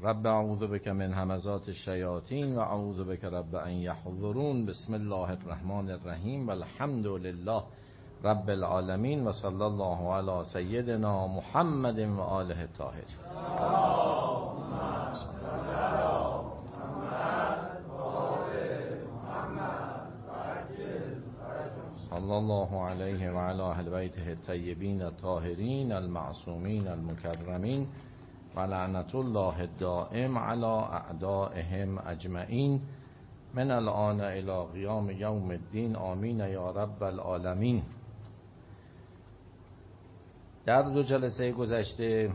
رب اعوذ بک من همزات الشیاطین و اعوذ بک رب ان یحضرون. بسم الله الرحمن الرحیم و الحمد لله رب العالمین و صلی الله علی سیدنا محمد و آله الطاهرین. صلی الله علیه و علی اهل بیته الطیبین الطاهرین المعصومین المکرمین و لعنت الله الدائم علی اعدائهم اجمعین من الان الی قیام یوم الدین. آمین یا رب العالمین. در 2 جلسه گذشته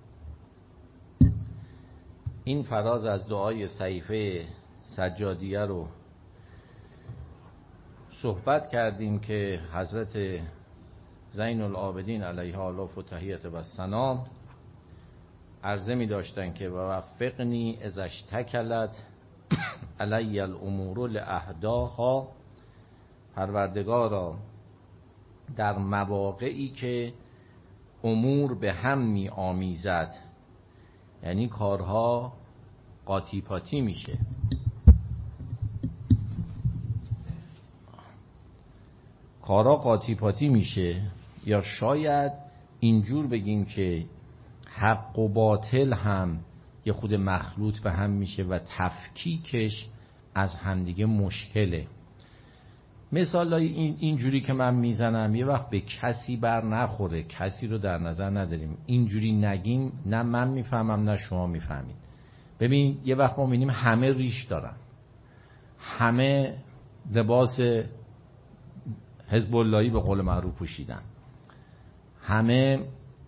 این فراز از دعای صحیفه سجادیه رو صحبت کردیم که حضرت زین العابدین علیها الاف و تحیت و السلام عرضه می داشتن که وفقنی اذا اشتکلت علی الامور لاهداها، پروردگارا در مواقعی که امور به هم می آمیزد، یعنی کارها قاطی پاتی میشه، کارها قاطی پاتی میشه، یا شاید اینجور بگیم که حق و باطل هم یه خود مخلوط به هم میشه و تفکیکش از همدیگه مشکله. مثالای اینجوری که من میزنم یه وقت به کسی بر نخوره، کسی رو در نظر نداریم، اینجوری نگیم نه من میفهمم نه شما میفهمید. ببین یه وقت ما میبینیم همه ریش دارن، همه لباس حزب اللهی به قول معروف پوشیدن، همه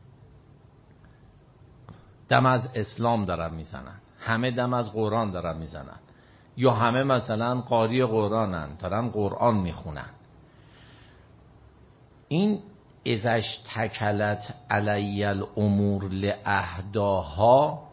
دم از اسلام دارن میزنن، همه دم از قرآن دارن میزنن، یا همه مثلا قاری قرآنن دارن قرآن میخونن. این ازش تکلت علی الامور لاهداها،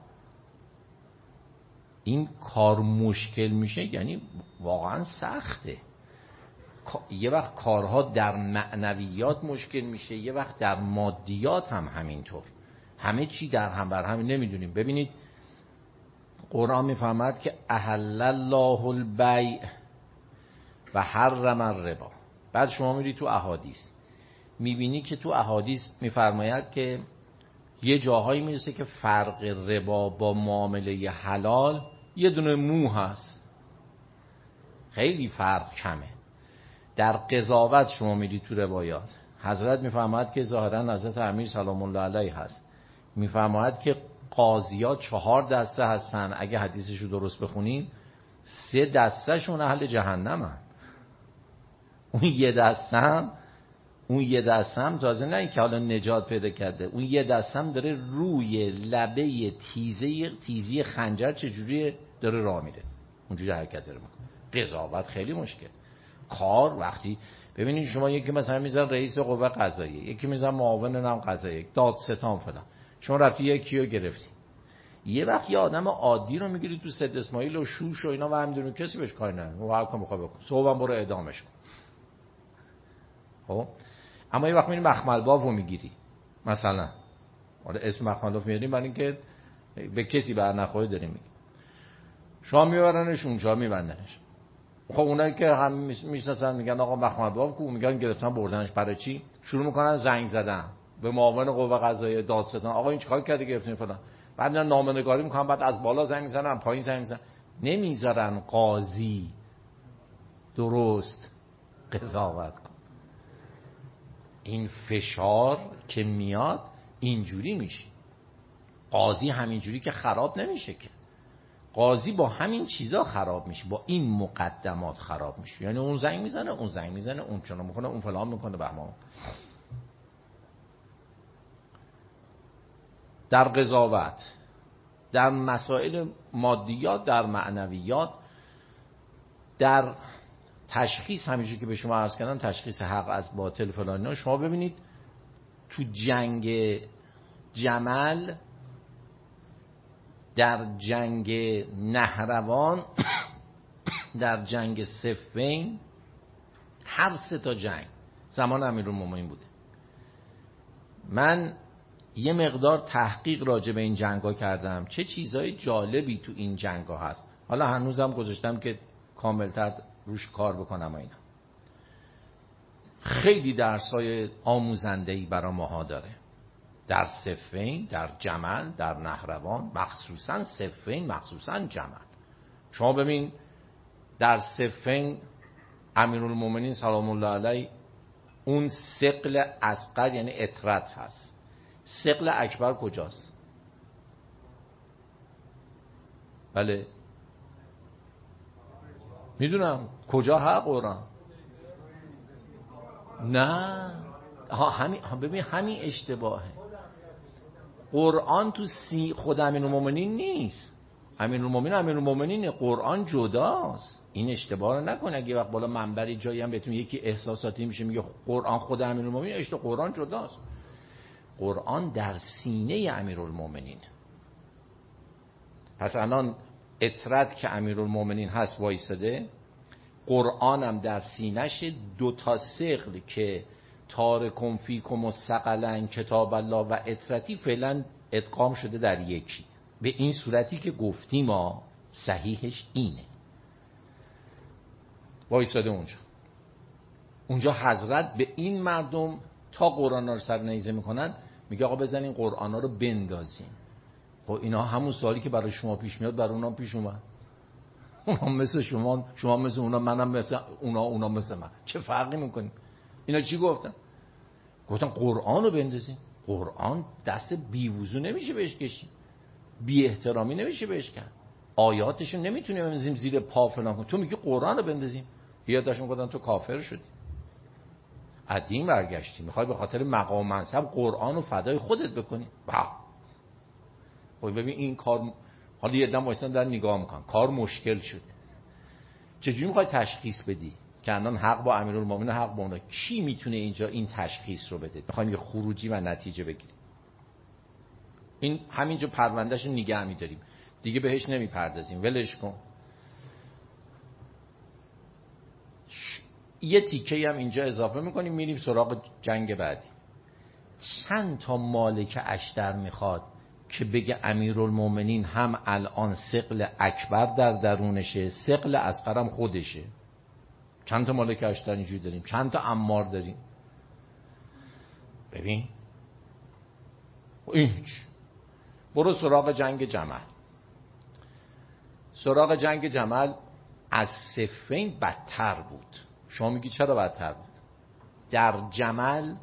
این کار مشکل میشه، یعنی واقعا سخته. یه وقت کارها در معنویات مشکل میشه، یه وقت در مادیات هم همینطور، همه چی در هم بر هم نمیدونیم. ببینید قرآن میفهمد که احل الله البیع و حرم الربا. بعد شما میری تو احادیث میبینی که تو احادیث میفرماید که یه جاهایی میرسه که فرق ربا با معامله حلال یه دونه مو هست، خیلی فرق کمه. در قضاوت شما میری تو روایات حضرت میفرماید که ظاهرا حضرت امیر سلام الله علیه هست، میفرماید که قاضی‌ها 4 دسته هستن، اگه حدیثشو درست بخونین 3 دستهشون اهل جهنمن، اون یه دستم تازه نه که حالا نجات پیدا کرده، اون یه دستم داره روی لبه تیزی خنجر چجوری داره راه میره، اونجوری حرکت داره میکنه. قضاوت خیلی مشکل. کار وقتی ببینید شما یکی مثلا میذارن رئیس قوه قضاییه، یکی میذارن معاون نام قضاییه، دادستان فلان، شما رفتی یکی رو گرفتی، یه وقت یه آدم عادی رو میگیری تو سید اسماعیل و شوش و اینا و همینجوری کسی بهش کاری نداره، و هر کاری میخواد بکن، صبحم برو اعدامش کن. خب اما یه وقت میری مخمل رو میگیری، مثلا اسم مخمل باف میاریم برای اینکه به کسی بر نخوره داریم میگی، شما میبرنش اونجا میبندنش. خب اونایی که هم میشناسن میگن آقا مخمل باف کو، میگن گرفتن بردنش. برای چی؟ شروع میکنن زنگ زدن به معاون قوه قضاییه، دادستان، آقا این چیکار کردی گرفتین فلان، بعد میان نامه‌نگاری میکنن، بعد از بالا زنگ میزنن پایین زنگ میزنن، نمیذارن قاضی درست قضاوت کن. این فشار که میاد اینجوری میشه، قاضی همینجوری که خراب نمیشه که، قاضی با همین چیزا خراب میشه، با این مقدمات خراب میشه. یعنی اون زنگ میزنه اون چنان میکنه، اون فلان میکنه، بهمان. در قضاوت، در مسائل مادیات، در معنویات، در تشخیص، همیشه که به شما عرض کردم تشخیص حق از باطل فلان، شما ببینید تو جنگ جمل، در جنگ نهروان، در جنگ صفین، هر 3 تا جنگ زمان امیرالمومنین بوده. من یه مقدار تحقیق راجع به این جنگا کردم، چه چیزهای جالبی تو این جنگا هست. حالا هنوزم گذاشتم که کاملتر روش کار بکنم. اینا خیلی درسای آموزنده‌ای برای ماها داره، در صفین، در جمل، در نهروان، مخصوصا صفین، مخصوصا جمل. شما ببین در صفین امیرالمومنین سلام الله علیه اون ثقل اصغر یعنی اطرت هست، ثقل اکبر کجاست؟ بله میدونم کجا هست قرآن. نه ببین همین اشتباهه. قرآن تو خود امیرالمومنین نیست. امیرالمومنین قرآن جداست. این اشتباه رو نکن. اگه وقت بالا منبری جایی هم بهتون یکی احساساتی میشه میگه قرآن خود امیرالمومنین، قرآن جداست. قرآن در سینه امیرالمومنین. پس الان اطرت که امیرالمومنین هست وایساده، قرآن هم در سینه‌ش دو تا ثقل که تارکم فیکم و ثقلن کتاب الله و اطرتی فعلا ادغام شده در یکی. به این صورتی که گفتیم ما صحیحش اینه. وایساده اونجا حضرت به این مردم تا قرآن رو سر نیزه میکنن میگه آقا بزنین قرآن رو بندازین. خب اینا همون سوالی که برای شما پیش میاد برای اونا پیش اومد. اونا مثل شما مثل اونا، منم مثل اونا مثل من. چه فرقی میکنیم؟ اینا چی گفتن قرآن رو بندازین. قرآن دست بیوزو نمیشه بهش کشید، بی احترامی نمیشه بهش کرد، آیاتشون نمیتونیم بندازیم زیر پا فلان کن. تو میگی قرآن رو بندازیم، یادشون گفتن تو کافر شدی، عدیم برگشتی، میخوای به خاطر مقام منصب قرآن رو فدای خودت بکنی. خب ببین این کار، حالا یه دم وایسن در نگاه میکنن کار مشکل شده. چجوری میخوای تشخیص بدی که الان حق با امیرالمومنین و حق با اونا؟ کی میتونه اینجا این تشخیص رو بده؟ میخوایم یه خروجی و نتیجه بگیریم. این همینجا پروندهش رو نگه می‌داریم دیگه، بهش نمیپردازیم، ولش کن. یه تیکه هم اینجا اضافه میکنیم، میریم سراغ جنگ بعدی. چند تا مالک اشتر میخواد که بگه امیرالمومنین هم الان ثقل اکبر در درونشه، ثقل اصغر هم خودشه. چند تا مالک اشتر اینجوری داریم، چند تا عمار داریم. ببین اینج برو سراغ جنگ جمل. سراغ جنگ جمل از صفین بدتر بود. شما میگی چرا بدتر بود؟ در جمل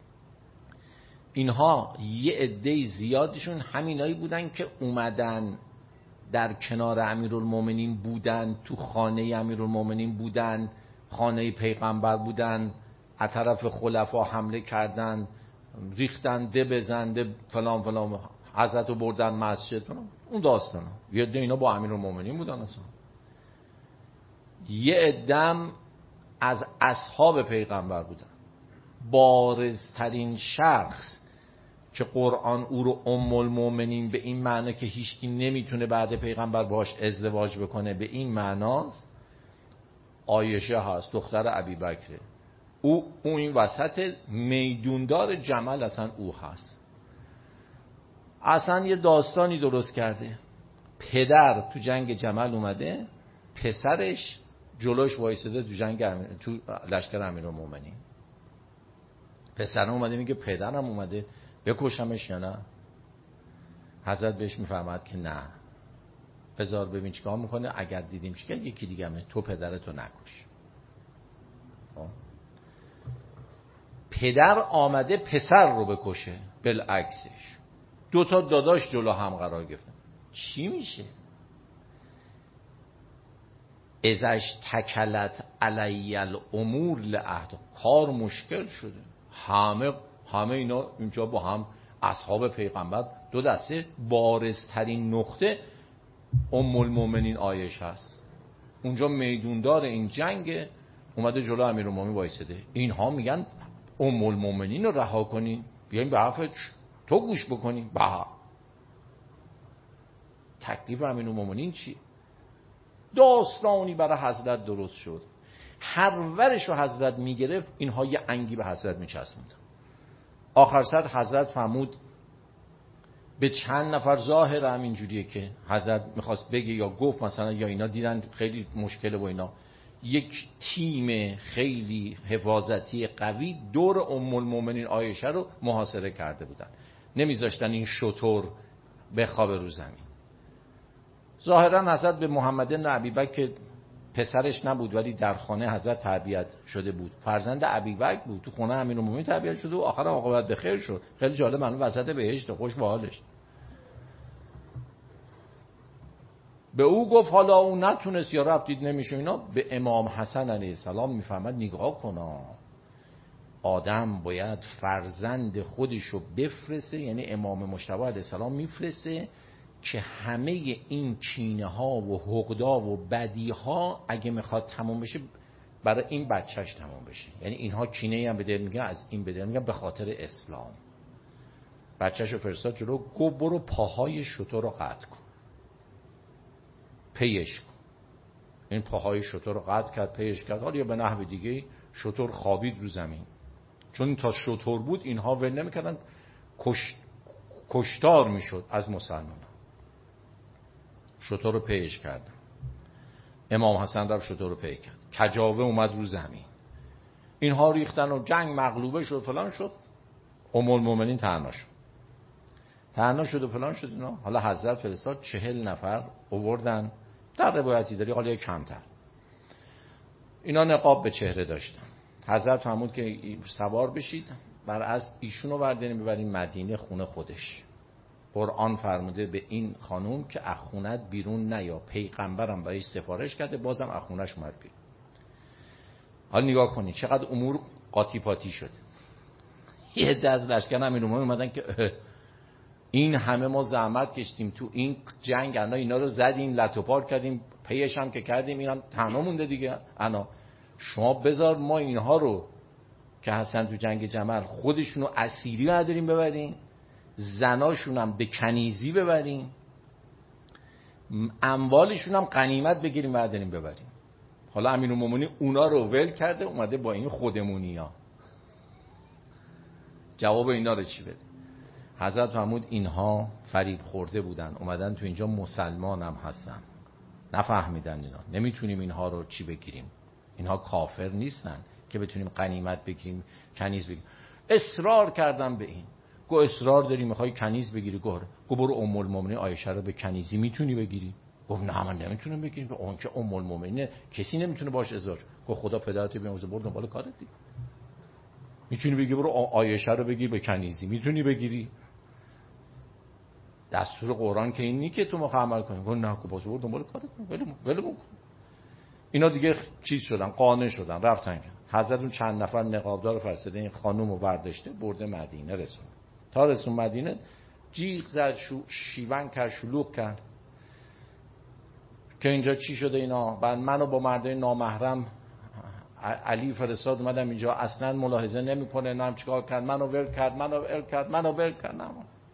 اینها یه عده زیادشون همینایی بودن که اومدن در کنار امیرالمومنین بودن، تو خانه امیرالمومنین بودن، خانه پیغمبر بودن، از طرف خلفا حمله کردن، ریختن ده بزنده فلان فلان، حضرت رو بردن مسجد. اون داستانا یه عده اینا با امیرالمومنین بودن. اصلا یه عده‌ام از اصحاب پیغمبر بودن. بارزترین شخص که قرآن او رو ام المؤمنین به این معنی که هیچکی نمیتونه بعد پیغمبر باهاش ازدواج بکنه به این معناست، عایشه هست، دختر ابوبکر. او این وسط میدوندار جمل اصلا او هست. اصلا یه داستانی درست کرده. پدر تو جنگ جمل اومده، پسرش جلوش وایساده تو لشکر امیرالمومنین. پسر اومده میگه پدرم اومده بکشمش یا نه؟ حضرت بهش میفهمد که نه، بذار ببین چیکار میکنه، اگر دیدیم چیکار یکی دیگه همه، تو پدرتو نکش. پدر آمده پسر رو بکشه، بالعکسش دو تا داداش جلو هم قرار گرفتن. چی میشه؟ ازش تکلت علی الامور لعهد، کار مشکل شده. همه اینا اینجا با هم اصحاب پیغمبر، دو دسته. بارزترین نقطه ام المؤمنین عایشه هست، اونجا میدوندار این جنگ، اومده جلو امیرالمومنین وایساده. اینها میگن ام المؤمنین رو رها کنین، بیاین به حرف تو گوش بکنین. تکلیف امیرالمومنین چی؟ داستانی برای حضرت درست شد. هر ورش رو حضرت میگرفت، اینها یه انگی به حضرت میچسبوندن. آخر سر حضرت فرمود به چند نفر ظاهر همینجوریه که حضرت میخواست بگه یا گفت مثلا، یا اینا دیدن خیلی مشکله و اینا، یک تیم خیلی حفاظتی قوی دور ام المؤمنین عایشه رو محاصره کرده بودن، نمیذاشتن این شتر بخوابه رو زمین. ظاهرا حضرت به محمد بن ابیبکر که پسرش نبود ولی در خانه حضرت تربیت شده بود، فرزند ابیبکر بود، تو خونه امیرالمومنین تربیت شده و آخر عاقبت به خیر شد. خیلی جالب، من وسط بهشت خوش به حالش. به او گفت حالا اون نتونست یا رفتید نمیشه اینا، به امام حسن علیه السلام میفهمد نگاه کنا، آدم باید فرزند خودشو بفرسته، یعنی امام مجتبی علیه السلام میفرسته که همه این کینه ها و حقدا و بدی ها اگه میخواد تموم بشه برای این بچهش تموم بشه. یعنی اینها کینه هم به دل میگن، از این به دل میگن به خاطر اسلام. بچهشو فرستاد جلو، گفت برو پاهای شتر رو قطع کن، پیش کن. این پاهای شتر رو قطع کرد، پیش کرد. حالا یا به نحو دیگه شتر خوابید رو زمین، چون تا شتر بود اینها ول نمیکردن، کشتار میشد از مسلمان. شتر رو پیش کردن، امام حسن رفت شتر رو پی کرد، کجاوه اومد رو زمین، اینها ریختن و جنگ مغلوبه شد فلان شد، ام المؤمنین تنها شد و فلان شد اینا. حالا حضرت فرستاد 40 نفر آوردن، در روایتی داری حالا یک کمتر، اینا نقاب به چهره داشتن. حضرت فرمود که سوار بشید بر از ایشونو برداریم ببریم مدینه خونه خودش. قرآن فرموده به این خانوم که از خونت بیرون نیا، پیغمبرم برایش سفارش کرده، بازم از خونش اومد بیرون. حالا نگاه کنید چقدر امور قاطی پاتی شده. یه عده از لشکر امیرالمومنین اومدن که این همه ما زحمت کشیدیم تو این جنگ، اینا رو زدیم لت و پار کردیم، پیش هم که کردیم، اینم تنها مونده دیگه. شما بذار ما اینها رو که هستن تو جنگ جمل خودشونو اسیری برداریم ببریم، زناشون هم به کنیزی ببریم، اموالشون هم غنیمت بگیریم برداریم ببریم. حالا امیرالمومنین اونا رو ول کرده، اومده با این خودمونی ها جواب اینا رو چی بده؟ حضرت فرمود اینها فریب خورده بودن، اومدن تو اینجا مسلمان هم هستن، نفهمیدن اینا، نمیتونیم اینها رو چی بگیریم، اینها کافر نیستن که بتونیم غنیمت بگیریم، کنیز بگیریم. اصرار کردم به این، گو اصرار داری میخوای کنیز بگیری؟ گو برو ام المؤمنین عایشه رو به کنیزی میتونی بگیری؟ گفت نه من نمیتونم بگیرم. که اون که ام المؤمنین کسی نمیتونه باش ازدواج. گفت خدا پدرت بیامرزه برد دنبال کارت دی. میتونی بگی برو عایشه رو بگیر به کنیزی، میتونی بگیری؟ دستور قرآن که این نی که تو مخالفت کنی. گفت نه باز برد دنبال کارت، ولمون کن. اینا دیگه چیز شدن، قانع شدن، رفتن. حضرت اون چند نفر نقابدار فرستاده این خانومو برداشته برده مدینه رسون. تا رسون مدینه جیغ زد، شیون کرد، شلوغ کرد که اینجا چی شده اینا. بعد منو با مردای نامحرم علی فرستاد اومدم اینجا، اصلا ملاحظه نمیکنه، نام چیکار کرد، منو ول کرد. نه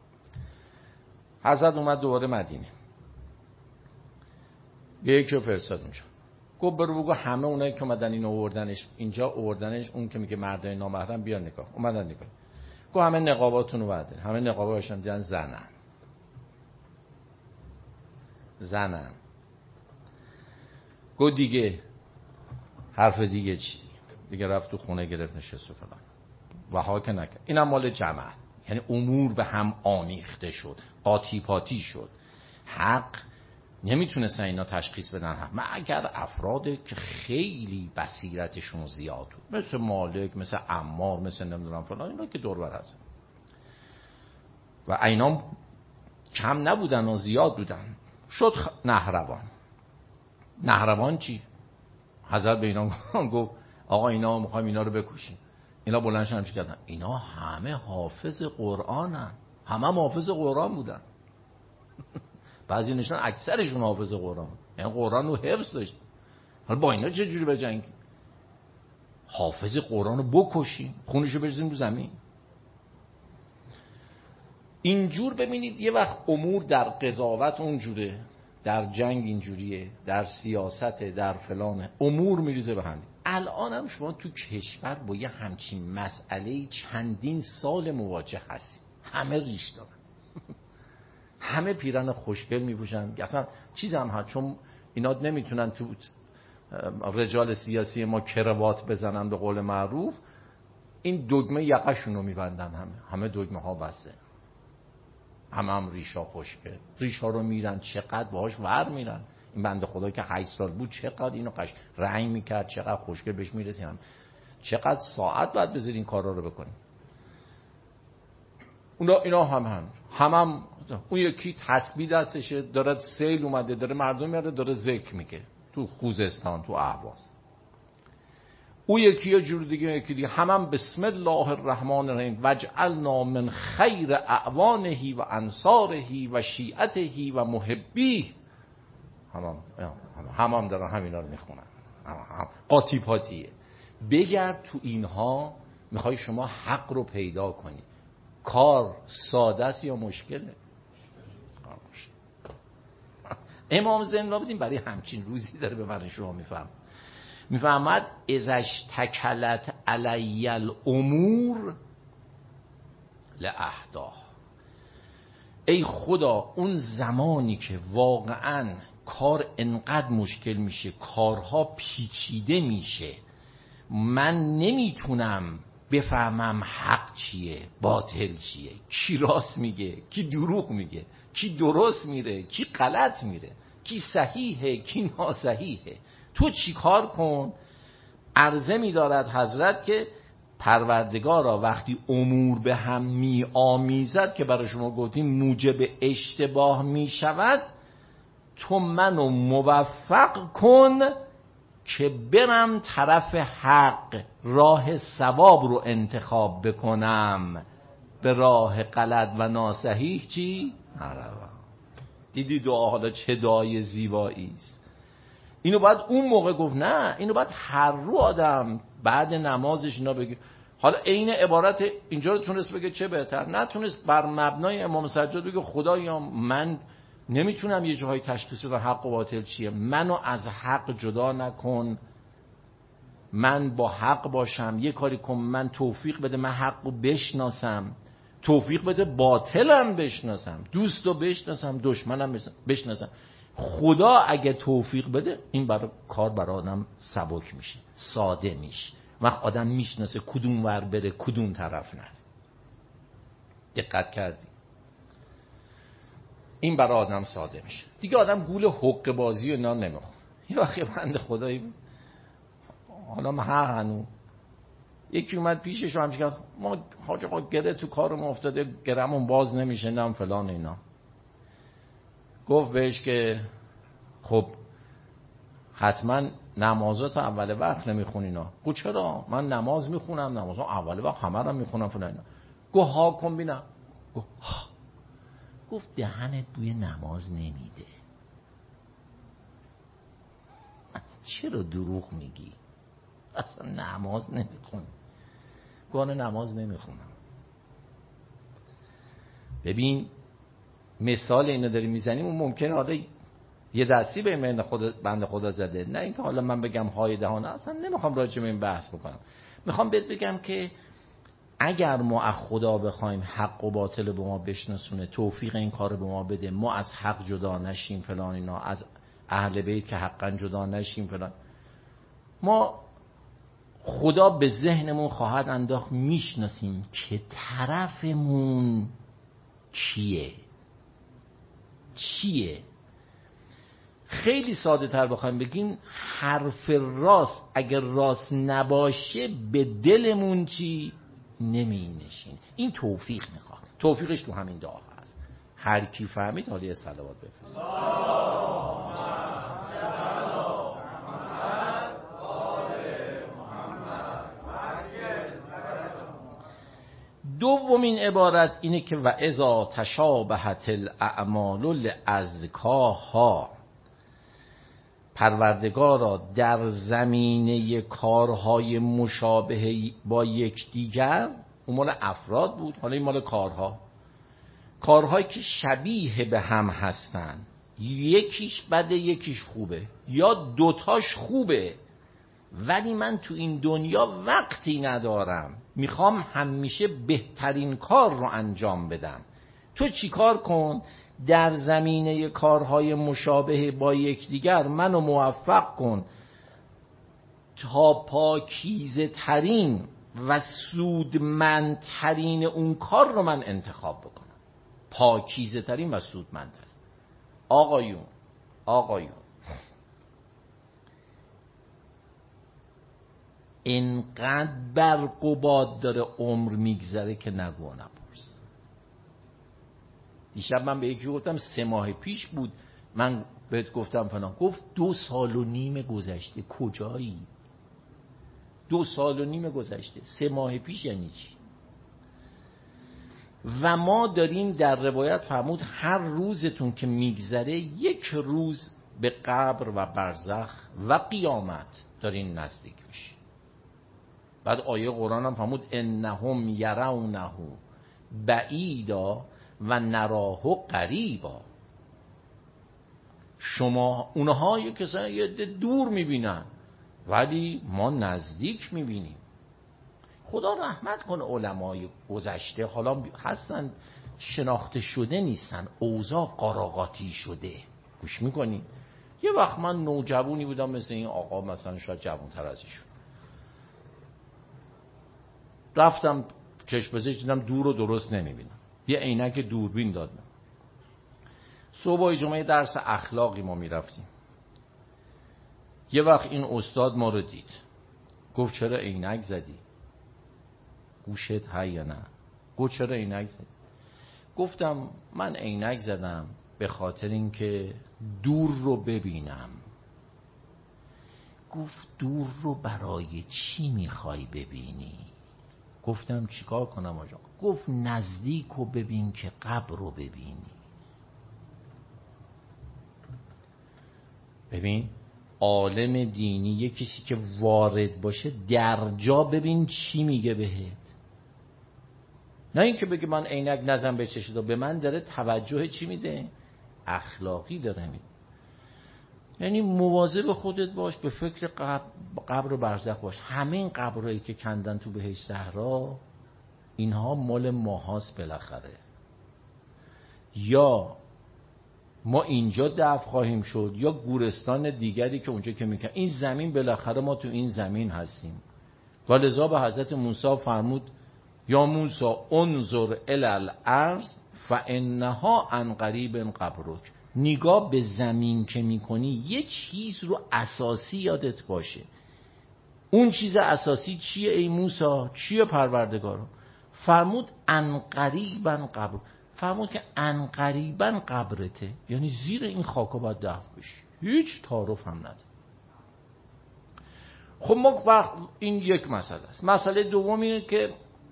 حضرت اومد دوباره مدینه، یکی فرستاد اونجا، گفت برو بگو همه اونایی که اومدن اینو آوردنش اینجا، آوردنش اون که میگه مردای نامحرم بیان نگاه. اومدن نگاه، گفت همه نقاباتون رو بردارین. همه نقابا باشن دیدن زنن. گفت دیگه حرف دیگه چی؟ دیگه رفت تو خونه گرفت نشست و فلان و ها که نکرد. اینم مال جمع، یعنی امور به هم آمیخته شد، قاطی پاتی شد. حق نمیتونستن اینا تشخیص بدن مگر افراد که خیلی بصیرتشون زیاد بود، مثل مالک، مثل عمار، مثل نمیدونم فلان، اینا که دور بر هستن و اینا کم نبودن و زیاد بودن. شد نهروان چی؟ حضرت به اینا گفت آقا اینا میخوایم اینا رو بکشیم. اینا بلند شدن چی کردن؟ اینا همه حافظ قرآنن، همه حافظ قرآن بودن. بعضی نشان اکثرشون حافظ قرآن، یعنی قرآن رو حفظ داشت. حالا با اینا چه جوری بجنگیم؟ حافظ قرآن رو بکشیم، خونشو بریزیم رو زمین؟ اینجور ببینید یه وقت امور در قضاوت اونجوره، در جنگ اینجوریه، در سیاست، در فلانه، امور میریزه به هم. الان هم شما تو کشور با یه همچین مسئله چندین سال مواجه هستی، همه ریش دارن. همه پیرن خوشگل میپوشن، اصلا چیز هم هست، چون اینا نمیتونن تو رجال سیاسی ما کراوات بزنن به قول معروف، این دگمه یقشونو میبندن، همه دگمه ها بسته، هم ریشا خوشگل، ریشا رو میرن چقدر باهاش ور میرن. این بنده خدا که 8 سال بود چقدر اینو رنگ میکرد، چقدر خوشگل بهش میرسیم، چقدر ساعت باید بذاری این کارا رو بکنیم. اینا هم اون یکی تسبیح دستشه، داره سیل اومده، داره مردم میاره، داره ذکر میگه تو خوزستان، تو اهواز. اون یکی یه جور دیگه، یکی دیگه، هم بسم الله الرحمن الرحیم وجعلنا من خیر اعوانه و انصاره و شیعته و محبیه. هم دارن همینا رو میخونن، قاطی پاتیه. بگرد تو اینها، میخوای شما حق رو پیدا کنی. کار ساده است یا مشکله؟ امام زین العابدین برای همچین روزی داره به من شما میفهمد ازش تکلت علی الامور لاهدا. ای خدا، اون زمانی که واقعا کار انقدر مشکل میشه، کارها پیچیده میشه، من نمیتونم بفهمم حق چیه باطل چیه، کی راست میگه کی دروغ میگه، کی درست میره کی غلط میره، کی صحیحه کی ناصحیحه. تو چی کار کن؟ عرضه می‌دارد حضرت که پروردگارا وقتی امور به هم می‌آمیزد، که برای شما گفتیم موجب اشتباه میشود، تو منو موفق کن که برم طرف حق، راه ثواب رو انتخاب بکنم، به راه غلط و ناصحیح چی؟ نروم. دیدی دعا حالا چه دعای زیبایی است. اینو باید اون موقع گفت، نه اینو باید هر رو آدم بعد نمازش اینا بگه. حالا عین عبارت اینجا رو تونست بگه چه بهتر، نه تونست بر مبنای امام سجاد بگه خدایا من نمیتونم یه جاهای تشخیص بدم حق و باطل چیه، منو از حق جدا نکن، من با حق باشم، یه کاری کن من توفیق بده من حق رو بشناسم، توفیق بده باطلم بشناسم، دوست رو بشناسم دشمنم بشناسم. خدا اگه توفیق بده این کار برای آدم سبک میشه، ساده میشه، وقت آدم میشناسه کدوم ور بره کدوم طرف نره. دقت کردی؟ این برای آدم ساده میشه دیگه. آدم گول حق بازی و اینا نمیخواد. یه وقتی بنده خدایی حالا هنو یکی اومد پیشش و همچه کرد، ما حاج آقا گره تو کار ما افتاده، گرمون باز نمیشه نم فلان اینا. گفت بهش که خب حتما نمازات اول وقت نمیخونی اینا. گفت چرا؟ من نماز میخونم، نماز اول وقت همه رو میخونم فلان اینا. گفت ها کن بینم. گفت ها. گفت دهنت بوی نماز نمیده، چرا دروغ میگی؟ اصلا نماز نمیخونی. گفت نماز نمیخونم. ببین مثال اینو داری میزنیم، اون ممکنه حالا یه دستی به بنده خدا زده، نه اینکه حالا من بگم های دهانه، اصلا نمیخوام راجع به این بحث بکنم. میخوام بهت بگم که اگر ما از خدا بخوایم حق و باطل به ما بشناسونه، توفیق این کار به ما بده، ما از حق جدا نشیم فلان اینا، از اهل بیت که حقا جدا نشیم فلان، ما خدا به ذهنمون خواهد انداخت میشناسیم که طرفمون چیه. خیلی ساده تر بخوایم بگیم، حرف راست اگر راست نباشه به دلمون چی نمی نشین. این توفیق میخواد، توفیقش تو همین دعا هست. هر کی فهمید حالا یه صلوات بفرست. دومین عبارت اینه که و اذا تشابهت الاعمال لازکاها. پروردگارا در زمینه کارهای مشابه با یکدیگر، اون مال افراد بود، حالا این مال کارهایی که شبیه به هم هستن، یکیش بده یکیش خوبه یا دوتاش خوبه، ولی من تو این دنیا وقتی ندارم، میخوام همیشه بهترین کار رو انجام بدم. تو چی کار کن؟ در زمینه کارهای مشابه با یکدیگر منو موفق کن تا پاکیزه ترین و سودمندترین اون کار رو من انتخاب بکنم. پاکیزه ترین و سودمندترین. آقایون اینقدر برق و باد داره عمر میگذره که نگو نپرس. دیشب من به یکی گفتم 3 ماه پیش بود من بهت گفتم فلان، گفت 2 سال و نیم گذشته. کجایی؟ 2 سال و نیم گذشته. 3 ماه پیش یعنی چی؟ و ما داریم در روایت فرمود هر روزتون که میگذره 1 روز به قبر و برزخ و قیامت دارین نزدیک میشین. بعد آیه قرآن هم فرمود انهم یرونه بعیدا و نراه قریبا. شما اونها یه کسایی یه دور میبینن ولی ما نزدیک میبینیم. خدا رحمت کنه علمای گذشته، حالا هستن شناخته شده نیستن، اوضاع قراقاتی شده. گوش میکنی؟ یه وقت من نوجوانی بودم مثل این آقا، مثلا شاید جوان‌تر از ایشون، رفتم چشم پزشک دیدم دور رو درست نمیبینم، یه عینک دوربین دادم. صبح جمعه درس اخلاقی ما میرفتیم. یه وقت این استاد ما رو دید، گفت چرا عینک زدی؟ گوشت هست یا نه؟ گفت چرا عینک زدی؟ گفتم من عینک زدم به خاطر اینکه دور رو ببینم. گفت دور رو برای چی میخوای ببینی؟ گفتم چیکار کنم آجا؟ گفت نزدیک رو ببین که قبر رو ببینی. ببین عالم دینی یه کسی که وارد باشه در جا ببین چی میگه بهت، نه اینکه بگه من عینک نزن به چشم، به من داره توجه چی میده؟ اخلاقی داره میده. یعنی مواظب خودت باش، به فکر قبر و برزخ باش. همین قبرهایی که کندن تو بهشت صحرا اینها مال ماهاست بالاخره. یا ما اینجا دفن خواهیم شد یا گورستان دیگری که اونجا که میکنن. این زمین بالاخره ما تو این زمین هستیم. و لذا به حضرت موسی فرمود یا موسی انظر الی الارض فانها عن قریب قبرک. نگاه به زمین که میکنی یه چیز رو اساسی یادت باشه. اون چیز اساسی چیه ای موسی؟ چیه پروردگارم؟ فرمود عن قریبا قبر. فرمود که عن قریبا قبرته، یعنی زیر این خاکا باید دفن بشی، هیچ تعارف هم نداره. خب ما وقت این یک مسئله است. مسئله دوم اینه که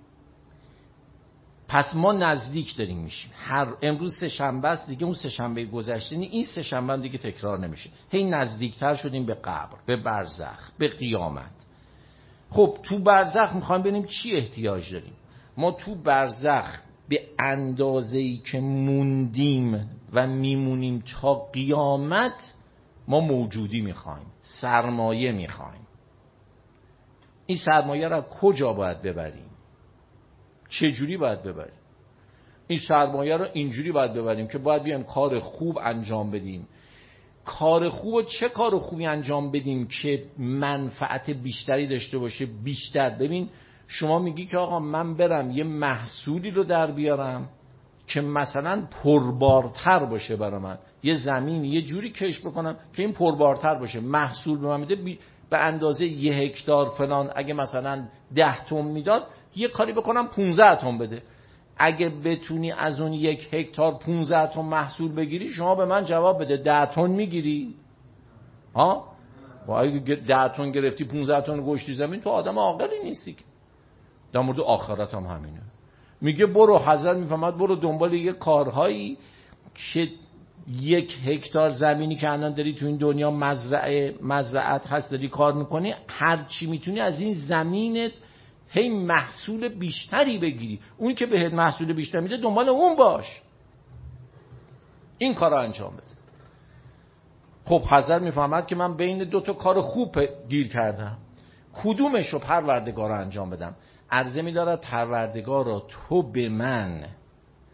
پس ما نزدیک داریم میشیم. امروز 3 شنبه است دیگه، اون 3 شنبه گذشته نی، این 3 شنبه دیگه تکرار نمیشه. هی نزدیکتر شدیم به قبر، به برزخ، به قیامت. خب تو برزخ میخوایم ببینیم چی احتیاج داریم. ما تو برزخ به اندازه‌ای که موندیم و میمونیم تا قیامت ما موجودی میخوایم، سرمایه میخوایم. این سرمایه را کجا باید ببریم؟ چه جوری باید ببریم؟ این سرمایه رو اینجوری باید ببریم که باید بیایم کار خوب انجام بدیم. کار خوب و چه کار خوبی انجام بدیم که منفعت بیشتری داشته باشه؟ بیشتر. ببین شما میگی که آقا من برم یه محصولی رو در بیارم که مثلا پربارتر باشه برای من، یه زمین یه جوری کشت بکنم که این پربارتر باشه، محصول به من میده به اندازه 1 هکتار فلان. اگه مثلا 10 تن میداد یه کاری بکنم 15 تن بده. اگه بتونی از اون 1 هکتار 15 تن محصول بگیری، شما به من جواب بده 10 تن میگیری؟ ها؟ و اگه 10 تن گرفتی 15 تن گوشتی زمین، تو آدم عاقلی نیستی. در مورد آخرت هم همینه. میگه برو، حضرت میفهمد برو دنبال یه کارهایی که 1 هکتار زمینی که الان داری تو این دنیا مزرعت هست داری کار میکنی، هر چی میتونی از این زمینت هی محصول بیشتری بگیری. اون که بهت محصول بیشتر میده دنبال اون باش، این کار رو انجام بده. خب حضرت میفهمد که من بین 2 تا کار خوب گیر کردم، کدومش رو پروردگار رو انجام بدم؟ عرضه می‌دارد پروردگار را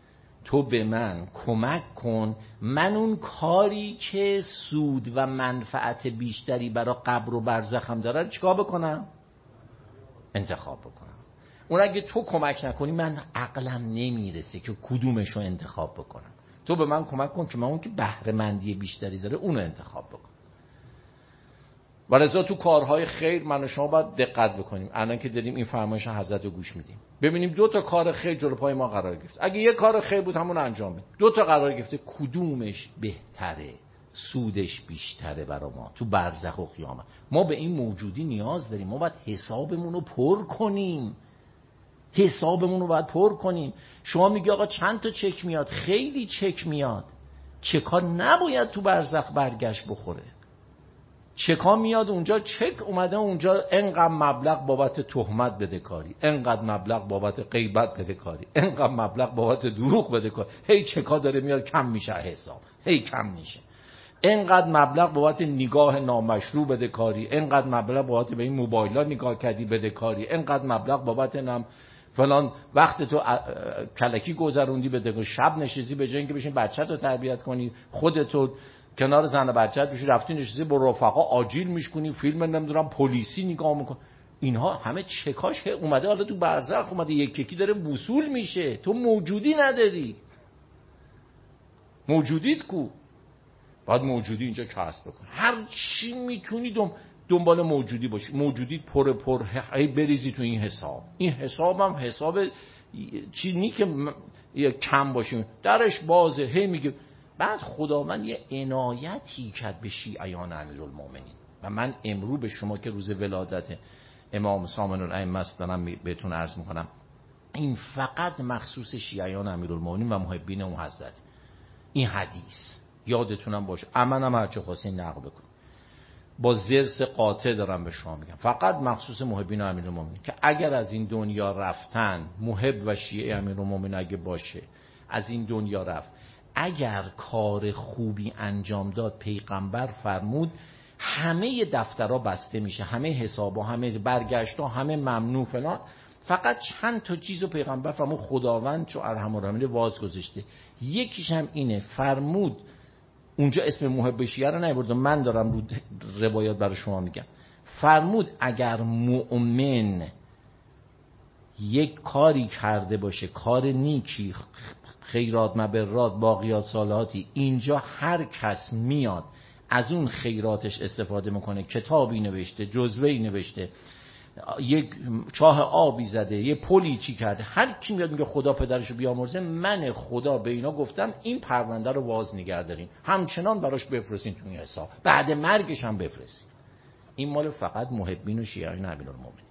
تو به من کمک کن، من اون کاری که سود و منفعت بیشتری برای قبر و برزخم داره چیکار بکنم؟ انتخاب بکنم. اون اگه تو کمک نکنی من عقلم نمیرسه که کدومش رو انتخاب بکنم. تو به من کمک کن که من اون که بهره مندی بیشتری داره اونو انتخاب بکنم. ولذا تو کارهای خیر من و شما باید دقت بکنیم. الان که داریم این فرمایش حضرت رو گوش میدیم، ببینیم 2 تا کار خیر جلو پای ما قرار گرفت. اگه یه کار خیر بود همون انجام بدیم. 2 تا قرار گرفته، کدومش بهتره، سودش بیشتره برای ما تو برزخ و قیامت. ما به این موجودی نیاز داریم. ما باید حسابمون رو پر کنیم. حسابمون رو باید پر کنیم. شما میگی آقا چند تا چک میاد؟ خیلی چک میاد. چکا نباید تو برزخ برگشت بخوره. چکا میاد اونجا، چک اومده اونجا انقدر مبلغ بابت تهمت بده کاری، انقدر مبلغ بابت غیبت بده کاری، انقدر مبلغ بابت دروغ بده کاری. هی چکا داره میاد، کم میشه حساب، هی کم میشه. انقدر مبلغ بابت نگاه نامشروع بده کاری، انقدر مبلغ بابت به این موبایلا نگاه کردی بده کاری، انقدر مبلغ بابت نم فلان وقت تو کلکی گذروندی بده کاری. شب نشستی به جای اینکه بشین بچه‌تو تربیت کنی، خودتو کنار زن بچه‌ت بشی رفتی نشستی با رفقا آجیل میشکنی، فیلم نمیدونم پلیسی نگاه میکن. اینها همه چکاش اومده حالا تو برزخ اومده یک یکی داره وصول میشه. تو موجودی نداری. موجودیت کو؟ باید موجودی اینجا کسب بکن. هر چی میتونی دنبال موجودی باشی. موجودیت پر هی بریزی تو این حساب. این حساب هم حساب چی نی که کم باشیم، درش بازه. هی میگه بعد خداوند یه عنایتی کرد به شیعیان امیرالمومنین. و من امرو به شما که روز ولادت امام سامن الائمه است دارم بهتون عرض میکنم، این فقط مخصوص شیعیان امیرالمومنین و محبین اون حضرت. این حدیث یادتونم باشه، امنم هرچه خواستین نقل بکن. با زرس قاطع دارم به شما میگم، فقط مخصوص محبین امیرالمومنین که اگر از این دنیا رفتن، محب و شیعه امیرالمومنین اگه باشه از این دنیا رفت، اگر کار خوبی انجام داد پیغمبر فرمود همه دفترها بسته میشه، همه حسابا، همه برگشتها، همه ممنوع فلان. فقط چند تا چیزو پیغمبر فرمود، خداوند چو ارحم الراحمین واز گذاشته. یکیش هم اینه، فرمود اونجا اسم محب شیعه رو نبرد، من دارم رو روایات برای شما میگم. فرمود اگر مؤمن یک کاری کرده باشه، کار نیکی، خیرات، مبرات، باقیات، صالحاتی، اینجا هر کس میاد از اون خیراتش استفاده میکنه، کتابی نوشته، جزوه‌ای نوشته، یک چاه آبی زده، یه پلی چی کرده، هر کی میاد میگه خدا پدرشو بیامرزه، من خدا به اینا گفتم این پرونده رو واز نگه دارین، همچنان براش بفرستین تو این حساب، بعد مرگش هم بفرستین. این مال فقط محبین و شیعیان امیرالمومنین.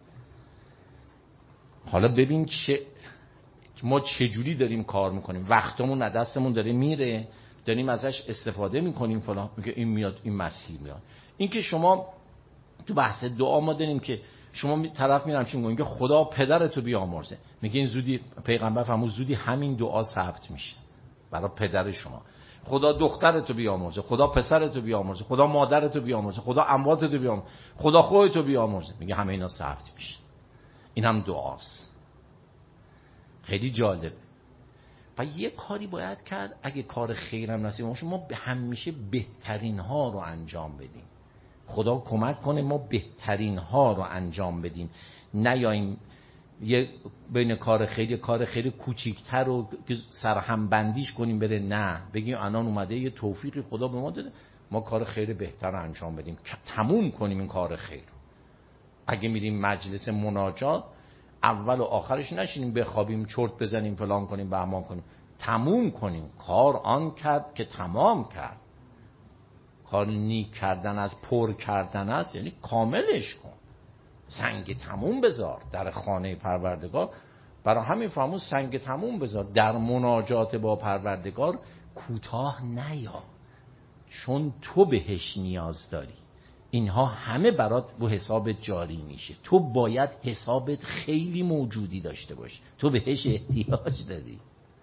حالا ببین ما چجوری داریم کار میکنیم، وقتمون از دستمون داره میره، داریم ازش استفاده میکنیم فلان، میگه این میاد، این مسیح میاد. این که شما تو بحث دعا ما داریم که شما طرف میرم چی میگه خدا پدرتو بیامرزه، میگه این زودی پیغمبر فرمود زودی همین دعا ثبت میشه برای پدر شما. خدا دخترتو بیامرزه، خدا پسرتو بیامرزه، خدا مادرتو بیامرزه، خدا امواتتو بیامرزه، خدا خودتو بیامرزه، میگه همه اینا ثبت میشه. این هم دعاست. خیلی جالب. و یه کاری باید کرد، اگه کار خیرم نصیب باشه ما همیشه بهترین ها رو انجام بدیم. خدا کمک کنه ما بهترین ها رو انجام بدیم، نیاییم یه بین کار خیلی کوچیکتر رو سرهم بندیش کنیم بره، نه بگیم الان اومده یه توفیقی خدا به ما داده ما کار خیر بهتر رو انجام بدیم، تموم کنیم این کار خیر. اگه میریم مجلس مناجات اول و آخرش نشینیم بخوابیم چرت بزنیم فلان کنیم بهمان کنیم، تموم کنیم. کار آن کرد که تمام کرد. کار نیک کردن از پر کردن است، یعنی کاملش کن. سنگ تموم بذار در خانه پروردگار. برای همین فرمود سنگ تموم بذار در مناجات با پروردگار، کوتاه نیا چون تو بهش نیاز داری. اینها همه برات رو حساب جاری میشه. تو باید حسابت خیلی موجودی داشته باشی، تو بهش احتیاج داری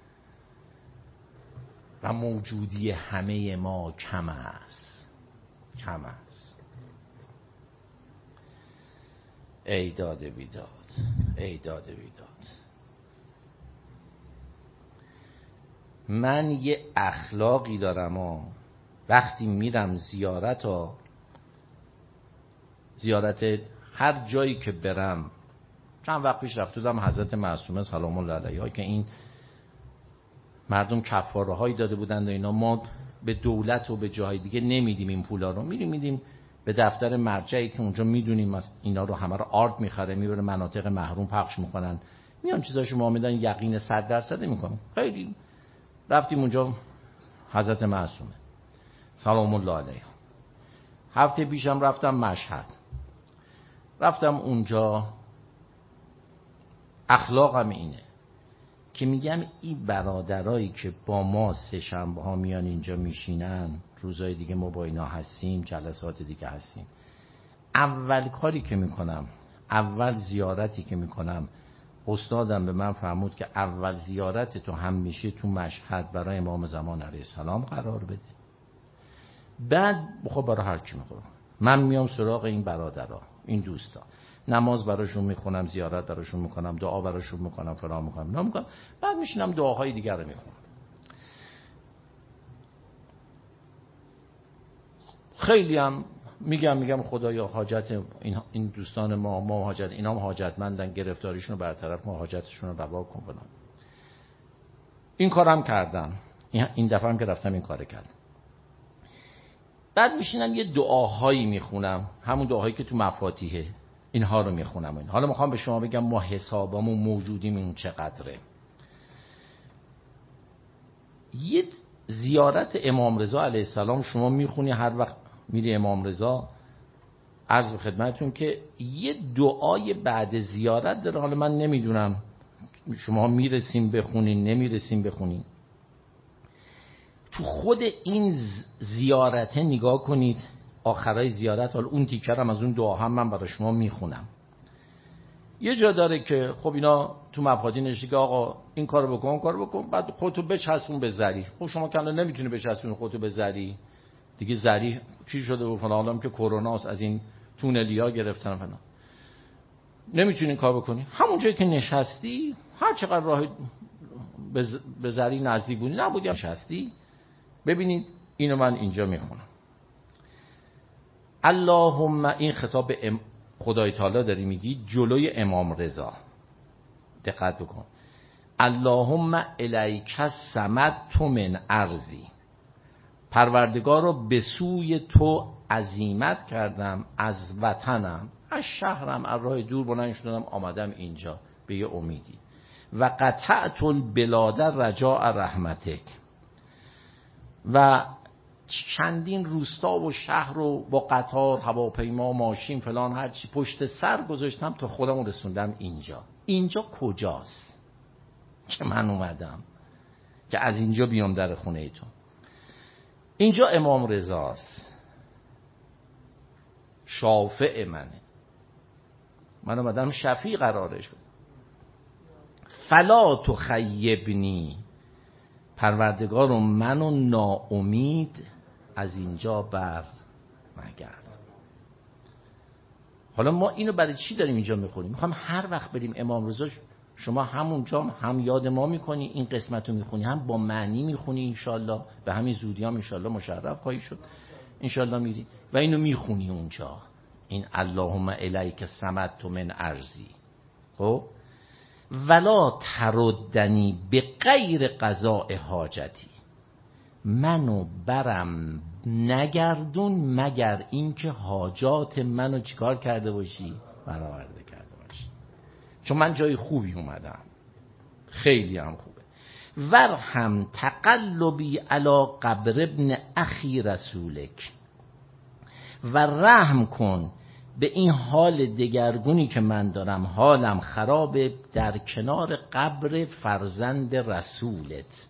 و موجودی همه ما کم است. ای داد بیداد. من یه اخلاقی دارم وقتی میرم زیارت هر جایی که برم. چند وقت پیش رفته بودم حضرت معصومه سلام الله علیها که این مردم کفاره هایی داده بودند و اینا، ما به دولت و به جاهای دیگه نمیدیم این پولا رو، میدیم به دفتر مرجعی که اونجا میدونیم اینا رو همه رو آرد میخره میبره مناطق محروم پخش میکنن، میان چیزاشو ما میدن یقین 100% میکنم. خیلی رفتیم اونجا حضرت معصومه سلام الله علیها. هفته پیشم رفتم مشهد، رفتم اونجا. اخلاقم اینه که میگم این برادرایی که با ما سه شنبه ها میان اینجا میشینن، روزهای دیگه ما با اینا هستیم، جلسات دیگه هستیم، اول کاری که میکنم، اول زیارتی که میکنم، استادم به من فرمود که اول زیارت تو هم میشه تو مشهد برای امام زمان علیه السلام قرار بده، بعد خب برای هر کی میخورم من میام سراغ این برادرها، این دوستا، نماز براشون میخونم، زیارت براشون میکنم، دعا براشون میکنم، فلان میکنم، بعد میشینم دعاهای دیگر رو میخونم. خیلی هم میگم خدایا حاجت این دوستان ما حاجت، اینا هم حاجتمندن، گرفتاریشون رو برطرف کن، حاجتشون رو روا کن فلان. این کارم کردم، این دفعه هم که رفتم این کار کردم. بعد میشینم یه دعاهایی میخونم، همون دعاهایی که تو مفاتیحه، اینها رو میخونم. حالا میخوام به شما بگم ما حسابمون موجودیم این چقدره. یه زیارت امام رضا علیه السلام شما میخونی، هر وقت میری امام رضا، عرض به خدمتتون که یه دعای بعد زیارت داره. حالا من نمیدونم شما میرسیم بخونین نمیرسیم بخونین، تو خود این زیارت نگاه کنید، آخرای زیارت، حالا اون تیکرم از اون دعا هم من برای شما میخونم. یه جا داره که خب اینا تو مفاتیح نوشته که آقا این کارو بکن، اون کارو بکن، بعد خودتو بچسبون به زری. خب شما که نمیتونی بچسبون خودتو به زری دیگه، زری چی شده و فلان، حالا که کرونا است از این تونلیا گرفتن فلان، نمیتونی این کار بکنی. همون جایی که نشستی، هر چقدر راه به زری نزدیک بودی نبودی نشستی. ببینید اینو من اینجا میخونم. اللهم، این خطاب به خدای تعالی داری میگی جلوی امام رضا، دقت بکن. اللهم الیک صمدت من ارضی، پروردگار رو به سوی تو عزیمت کردم از وطنم، از شهرم، از راه دور بلند شدم آمدم اینجا به یه امیدی. و قطعت البلاد رجاء رحمتک، و چندین روستا و شهر رو با قطار، هواپیما، ماشین فلان هر چی پشت سر گذاشتم تا خودم رسوندم اینجا. اینجا کجاست که من اومدم که از اینجا بیام در خونه تو؟ اینجا امام رضاست، شافع منه، من اومدم شفیع قرارش بدم. فلا تخیبنی، پروردگارو منو ناامید از اینجا بر نگرد. حالا ما اینو برای چی داریم اینجا میخونیم؟ میخوام هر وقت بریم امام رضا شما همونجا هم یاد ما میکنی، این قسمت رو میخونی، هم با معنی میخونی، انشالله به همین زودی هم انشالله مشرف خواهی شد، انشالله میری و اینو میخونی اونجا، این اللهم الیک صمدت من ارضی. خب ولا تردنی به غیر قضاء حاجتی، منو برم نگردون مگر اینکه حاجات منو چیکار کرده باشی؟ برآورده کرده باشی. چون من جای خوبی اومدم، خیلی هم خوبه. ورحم تقلبی علی قبر ابن اخی رسولک، و رحم کن به این حال دگرگونی که من دارم، حالم خرابه، در کنار قبر فرزند رسولت.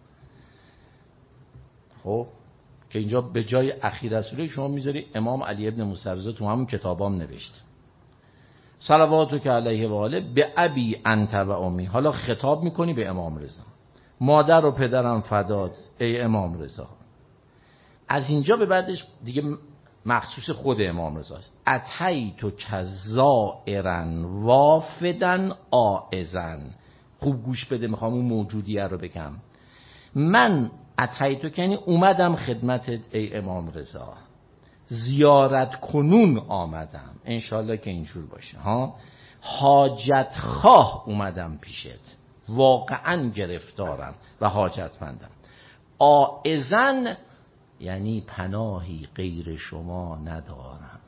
خب که اینجا به جای اخی رسولک شما میذاری امام علی ابن موسی رضا، تو همون کتابام نوشته صلواتو که علیه و آله به ابی انت و امی. حالا خطاب میکنی به امام رضا، مادر و پدرم فداد ای امام رضا. از اینجا به بعدش دیگه مخصوص خود امام رضاست. اتیتو کزائرن وافدن آئزن. خوب گوش بده، میخوام اون موجودیه رو بگم. من اتیتو کنی اومدم خدمتت ای امام رضا، زیارت کنون آمدم، انشالله که اینجور باشه ها. حاجت خواه اومدم پیشت، واقعا گرفتارم و حاجتمندم. عائزن یعنی پناهی غیر شما ندارم.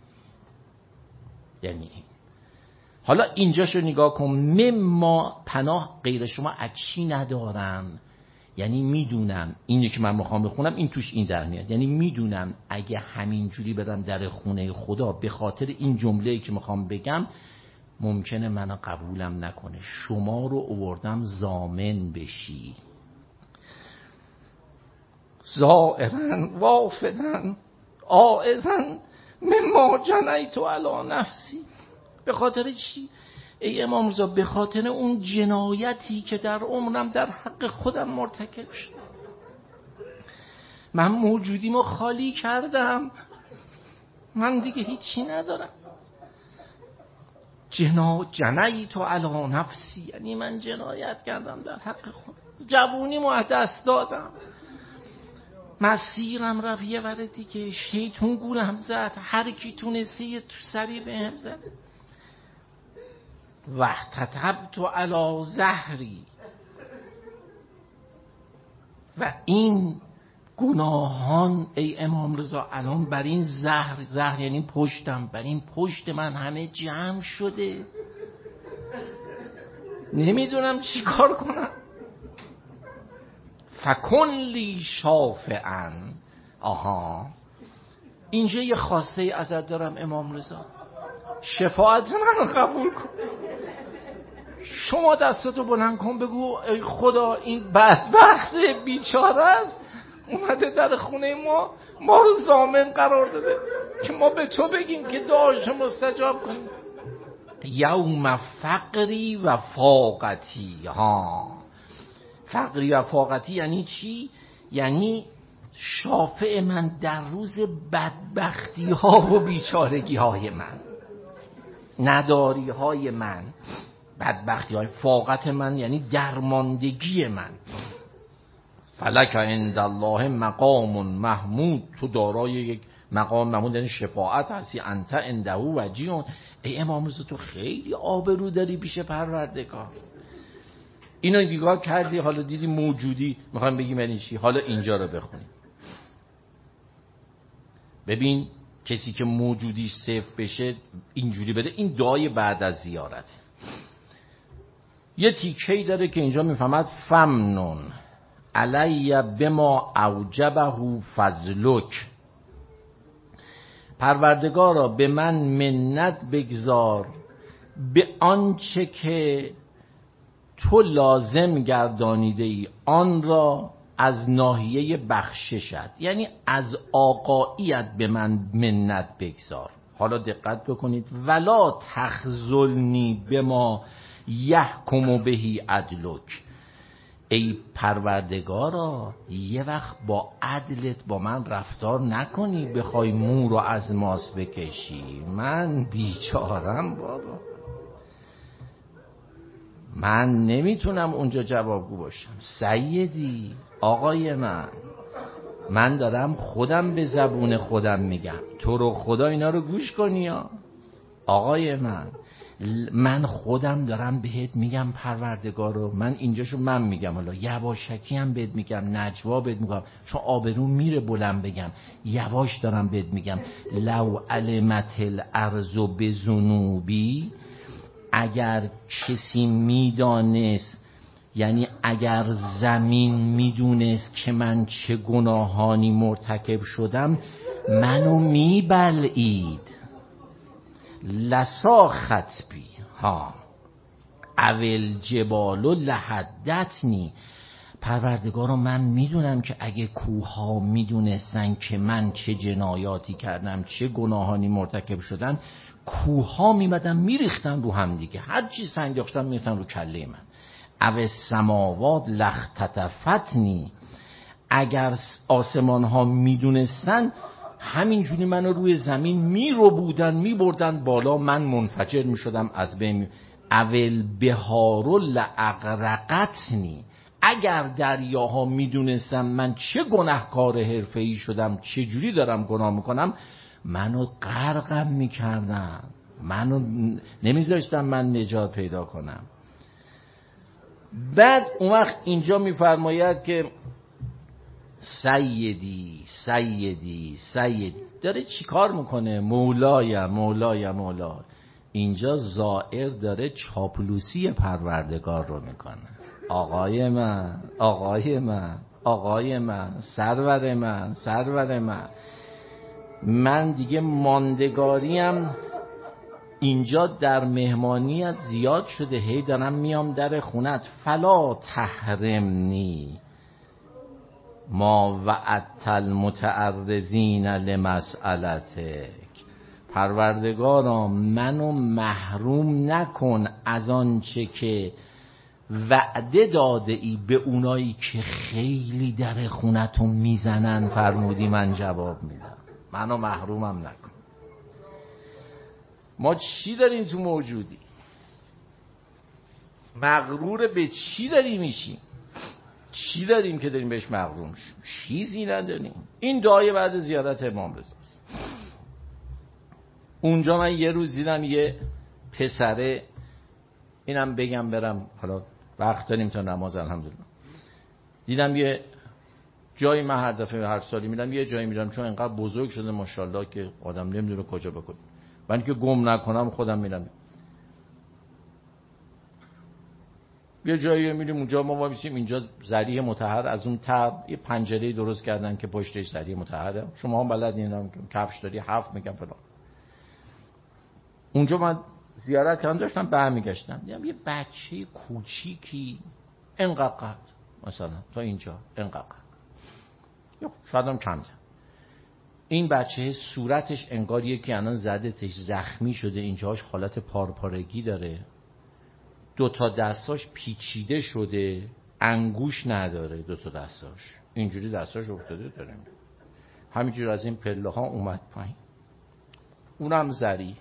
یعنی حالا اینجاشو نگاه کن، مما پناه غیر شما از چی ندارم؟ یعنی میدونم اینی که من میخوام بخونم این توش این در میاد، یعنی میدونم اگه همینجوری برم در خونه خدا به خاطر این جمله‌ای که میخوام بگم ممکنه منو قبولم نکنه. شما رو آوردم ضامن بشی. زائرن وافدن عائزن مما جنیت علی نفسی. به خاطر چی؟ ای امام رضا به خاطر اون جنایتی که در عمرم در حق خودم مرتکب شد. من موجودیمو خالی کردم، من دیگه هیچی ندارم. جنیت علی نفسی یعنی من جنایت کردم در حق خودم، جوونیمو از دست دادم، مسیرم رفت یه ور دیگه، شیطون گولم زد، هر کی تونسته یه تو سری بهم زد. واحتطبت علی ظهری، و این گناهان ای امام رضا الان بر این زهر یعنی پشتم، بر این پشت من همه جمع شده، نمیدونم چی کار کنم. فکن لی شافعا. آها اینجا یه خواسته ای ازت دارم امام رضا، شفاعت منو قبول کن. شما دستتو بلند کن بگو ای خدا این بدبخت بیچاره است، اومده در خونه ما رو ضامن قرار داده که ما به تو بگیم که دعاش مستجاب کنیم. یوم فقری و فاقتی. ها فقری و فاقتی یعنی چی؟ یعنی شافع من در روز بدبختی ها و بیچارگی های من، نداری های من، بدبختی های، فاقت من یعنی درماندگی من. فلک عند الله مقام محمود، تو دارای یک مقام محمود یعنی شفاعت هستی. انت عنده وجیه. ای امام رضا تو خیلی آبرو داری پیش پروردگار. اینو نگاه کردی حالا دیدی موجودی، میخوایم بگیم یعنی چی؟ حالا اینجا رو بخونیم ببین کسی که موجودیش صفر بشه اینجوری بده. این دعای بعد از زیارت یه تیکه‌ای داره که اینجا میفهمد فمنون علی بما اوجبه فضلک. پروردگارا به من منت بگذار به آنچه که تو لازم گردانیده ای آن را از ناحیه بخششت، یعنی از آقاییت به من منت بگذار. حالا دقت بکنید، ولا تخذلنی بما یحکم بهی عدلک. ای پروردگارا یه وقت با عدلت با من رفتار نکنی بخوای مو رو از ماس بکشی. من بیچارم بابا، من نمیتونم اونجا جوابگو باشم. سیدی آقای من دارم خودم به زبون خودم میگم، تو رو خدا اینا رو گوش کنی ها. آقای من خودم دارم بهت میگم پروردگارو، من اینجاشو من میگم، حالا یواشکی هم بهت میگم، نجوا بهت میگم چون آبرون میره بلند بگم، یواش دارم بهت میگم. لو علمت الارض بذنوبی، اگر کسی میدانست، یعنی اگر زمین میدونست که من چه گناهانی مرتکب شدم منو میبلعید. لساخت بی ها اول جبالو لحدتنی. پروردگارو من میدونم که اگه کوها میدونستن که من چه جنایاتی کردم چه گناهانی مرتکب شدن، کوها میمدن میریختن رو هم دیگه، هر چی سنگ داشتن میریختن رو کله من. او سماوات لختطفتنی، اگر آسمان ها میدونستن همینجوری منو روی زمین میرو بودن میبردن بالا، من منفجر میشدم از بین. اول بهارو لاغرقتنی، اگر دریاها میدونستم من چه گناهکار حرفه‌ای شدم، چه جوری دارم گناه میکنم، منو غرقم میکردن، منو نمیذاشتم من نجات پیدا کنم. بعد اون وقت اینجا میفرماید که سیدی سیدی سیدی داره چی کار میکنه؟ مولای مولای مولای. اینجا زائر داره چاپلوسی پروردگار رو میکنه. آقای من، آقای من، آقای من، سرور من، سرور من. من دیگه ماندگاریم اینجا در مهمانیت زیاد شده، هی دارم میام در خونت، فلا تحرمنی ما وعدت المتعرضین لمسئلتک. پروردگارا منو محروم نکن از آنچه که وعده داده ای به اونایی که خیلی در خونتون میزنن، فرمودی من جواب میدم، منو محرومم نکن. ما چی داریم تو موجودی؟ مغرور به چی داریم میشیم؟ چی داریم که داریم بهش مغروم شیم؟ چیزی نداریم. این دعای بعد زیارت امام رضاست. اونجا من یه روز دیدم یه پسره، اینم بگم برم، حالا وقت داریم تا نماز الحمدلله، دیدم یه جایی، من هر دفعه هر سالی میرم یه جایی میرم، چون اینقدر بزرگ شده ماشاءالله که آدم نمیدونه کجا بکنه، من که گم نکنم خودم میرم. یه جایی میریم اونجا ما وایسیم، اینجا ذریح مطهر، از اون تب یه پنجره درست کردن که پشتش ذریح مطهره، شما هم بلدین، هم کفش داری 7 میگم فلان. اونجا من زیارت کردم، داشتم برمیگشتم دیدم یه بچه کوچیکی اینقدر مثلا تا اینجا اینقدر، شاید هم کمتر. این بچه صورتش انگار یکی الان زدتش، زخمی شده، اینجاش حالت پارپارگی داره، 2 تا دستاش پیچیده شده، انگوش نداره 2 تا دستاش، اینجوری دستاش افتاده داره، همینجور از این پله ها اومد پایین. اونم زری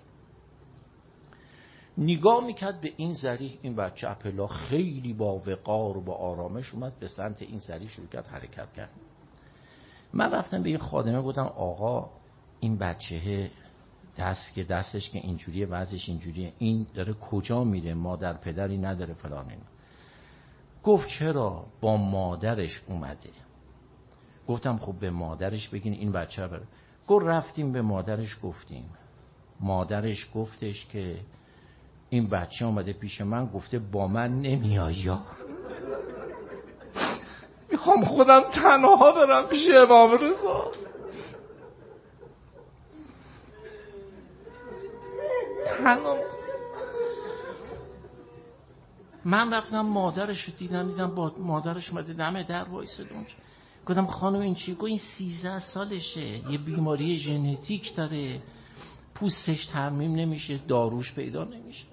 نگاه میکرد به این زری، این بچه اپلا خیلی با وقار و با آرامش اومد به سمت این زری شروع کرد حرکت کرد. من رفتم به این خادمه گفتم آقا این بچه دستش که اینجوریه، وضعش اینجوریه، این داره کجا میره؟ مادر پدری نداره فلان اینا. گفت چرا؟ با مادرش اومده. گفتم خب به مادرش بگین این بچه بره. گفت رفتیم به مادرش گفتیم، مادرش گفتش که این بچه اومده پیش من، گفته با من نمیای یا میخوام خودم تنها برم پیش امام رضا. تنها. من رفتم مادرش رو دیدم با مادرش اومده دم در وایساد اونجا. گفتم خانم این چی؟ گفت این 13 سالشه، یه بیماری ژنتیک داره، پوستش ترمیم نمیشه، داروش پیدا نمیشه،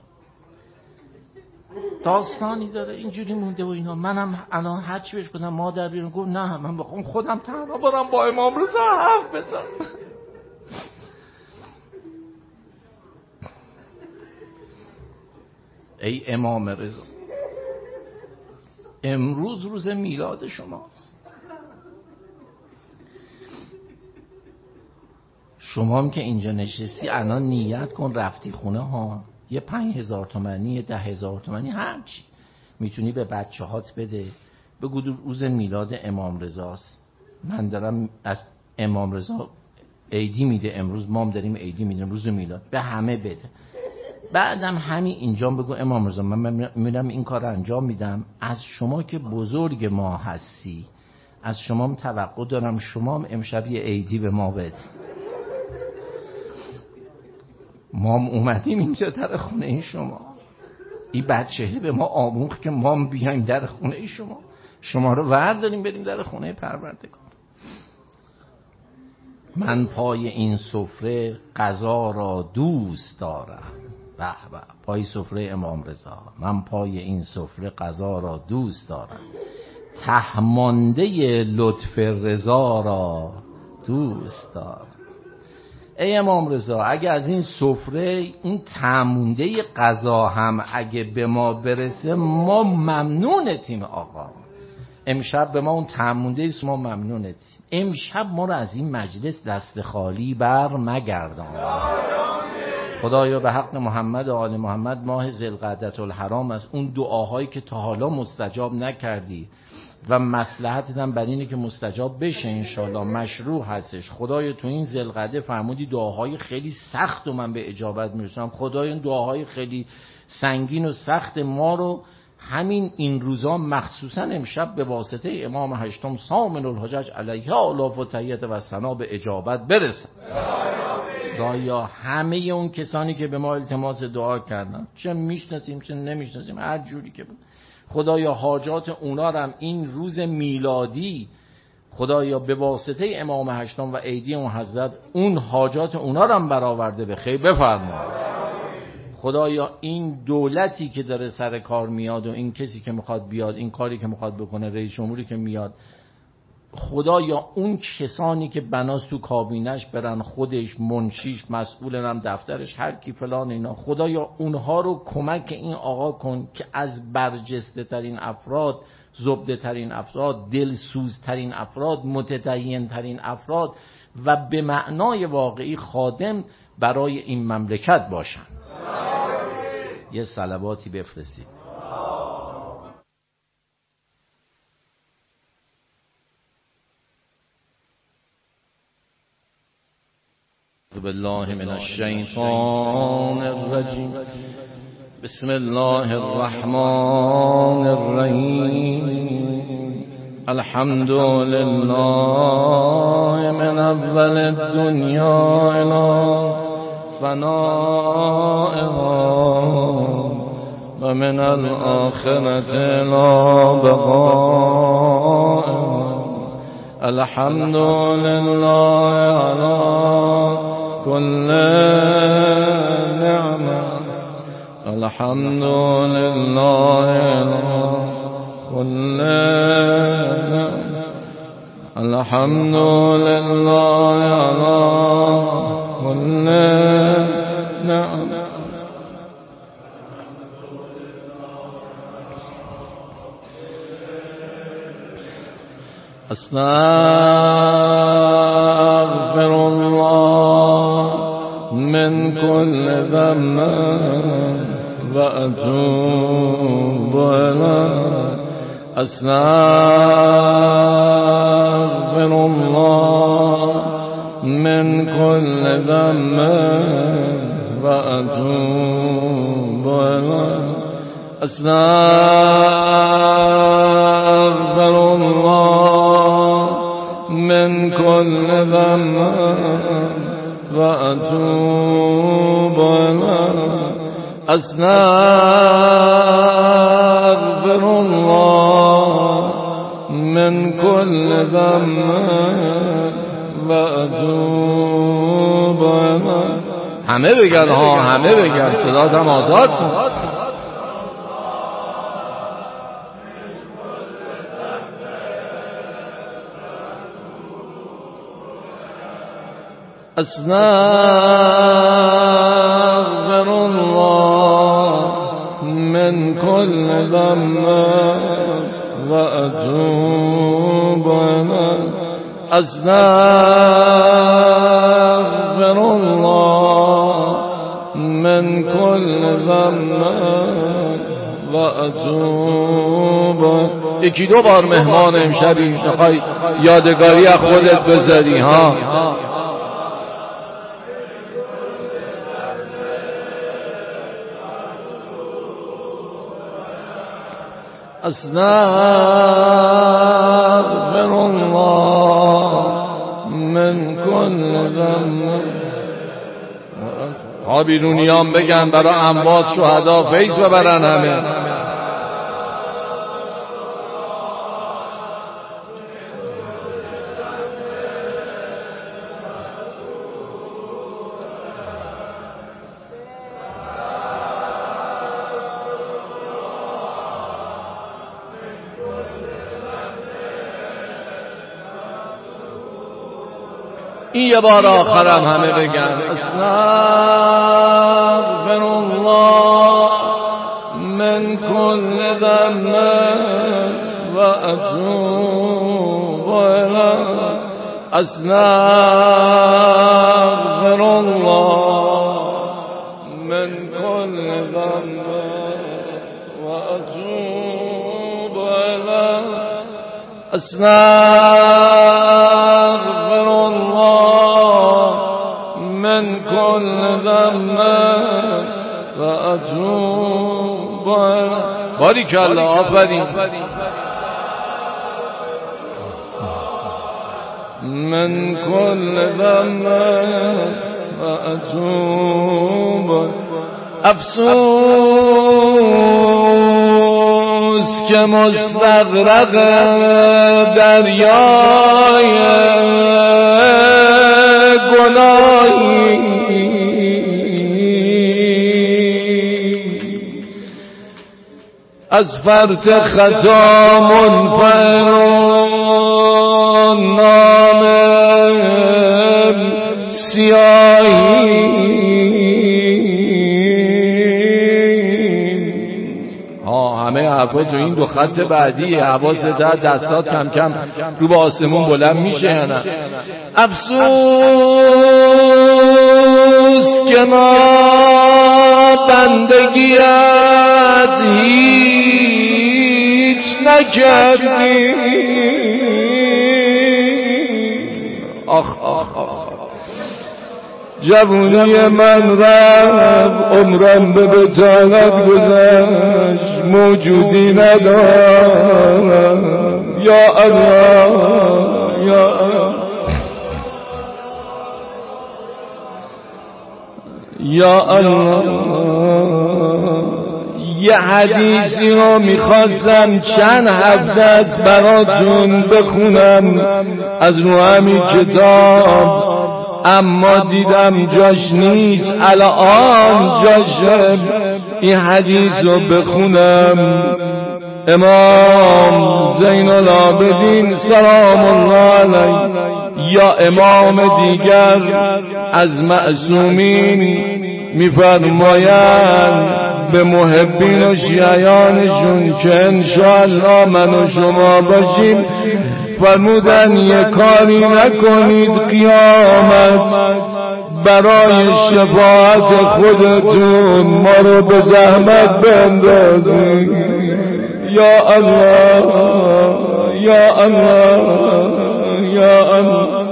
داستانی داره، اینجوری مونده و اینا. منم الان هر چی بهش گفتم مادر بیرون، گفت نه من بخوام خودم تنها برم با امام رضا حرف بزنم. ای امام رضا، امروز روز میلاد شماست، شما هم که اینجا نشستی الان نیت کن رفتی خونه ها، یه 5,000 تومانی، یه 10,000 تومانی، هرچی میتونی به بچه هات بده، بگو روز میلاد امام رضاست، من دارم از امام رضا عیدی میده، امروز ما هم داریم عیدی میدیم، روز میلاد، به همه بده. بعدم همین اینجا بگو امام رضا من میرم این کار انجام میدم، از شما که بزرگ ما هستی، از شما هم توقع دارم شما هم امشب یه عیدی به ما بده. ما هم اومدیم اینجا در خونه شما، این بچه‌ه به ما آموخت که ما هم بیایم در خونه شما، شما رو ورداریم بریم در خونه پروردگار. من پای این سفره غذا را دوست دارم، به به، پای سفره امام رضا، من پای این سفره غذا را دوست دارم، تهمانده لطف رضا را دوست دارم. ای امام رضا اگه از این سفره این تهمانده غذا هم اگه به ما برسه ما ممنونتیم آقا، امشب به ما اون تعمونده است، ما ممنونت. امشب ما رو از این مجلس دست خالی بر مگردان. خدایا به حق محمد و آل محمد ماه ذوالقعدة الحرام از اون دعاهایی که تا حالا مستجاب نکردی و مصلحتت هم بر اینه که مستجاب بشه انشالله، مشروع هستش. خدایا تو این ذوالقعده فرمودی دعاهای خیلی سخت و من به اجابت میرسم. خدایا این دعاهای خیلی سنگین و سخت ما رو همین این روزا مخصوصا امشب به واسطه امام هشتم سامن الحجج علیه آلاف و تحیت و ثنا به اجابت برسن. خدایا همه اون کسانی که به ما التماس دعا کردن، چه میشناسیم چه نمیشناسیم، هر جوری که بود، خدایا حاجات اونا رو هم این روز میلادی خدایا به واسطه امام هشتم و عیدی اون حضرت اون حاجات اونا رو هم برآورده به خیر بفرما. خدایا این دولتی که داره سر کار میاد و این کسی که میخواد بیاد این کاری که میخواد بکنه، رئیس جمهوری که میاد، خدایا اون کسانی که بناس تو کابینش برن، خودش، منشیش، مسئولن دفترش، هر کی فلان اینا، خدایا اونها رو کمک این آقا کن که از برجسته ترین افراد، زبده ترین افراد، دلسوز ترین افراد، متدین ترین افراد و به معنای واقعی خادم برای این مملکت باشن. یه صلواتی بفرستید. بالله من الشیطان الرجیم. بسم الله الرحمن الرحیم. الحمد لله من اول الدنیا الى فنائها و من الآخرة الى بقائها. الحمد لله على كل نعمة. الحمد لله على كل نعمة. الحمد لله على كل نعمة. أستغفر الله من كل ذنب وأتوب إليه. أستغفر الله من كل ذنب وأتوب إليه. أستغفر الله من كل ذنب وأتوب إليه. أستغفر الله من كل ذنب وأتوب إليه. همه بگن ها، همه بگن، صدات هم آزاد کن. أستغفر الله من كل ذنب وأتوب إليه. أستغفر الله من كل ذنب وأتوب. یکی دو بار مهمان امشبی میخوای یادگاری از خودت بذاری ها. أستغفر الله من كل ذنب. ها بیرونیان بگن برای اموات شهدا فیض ببرن همه. این یه بار آخرم همه بگن استغفر الله من كل ذنب وأتوب إليه أستغفر الله من كل ذنب وأتوب إليه أستغفر الله من كل ذنب وأتوب إليه. بارك الله. آفرین. من كل ذنب وأتوب. افسوس که مستغرق دریای گناهی از فرط خطا منفعل نام سیاهی. همه حرفا تو این دو خط بعدی. حواست هست، دستات کم کم رو به آسمون بلند میشه یا نه؟ افسوس که ما بندگیت هیچ نکردیم. آخ آخ آخ. جوونی من رفت، عمرم به بطالت گذشت، موجودی ندارم. یا الله یا الله یا الله. یه حدیثی رو میخواستم چند هفته از براتون بخونم از رو همین کتاب، اما دیدم جاش نیست، الان جاشه. این حدیث رو بخونم. امام زین العابدین سلام الله علیه یا امام دیگر از معصومین میفرمایند به محبین و شیعیانشون که انشاءالله من و شما باشیم، فرمودن یه کاری نکنید قیامت برای شفاعت خودتون ما رو به زحمت بندازید. یا الله یا الله یا الله.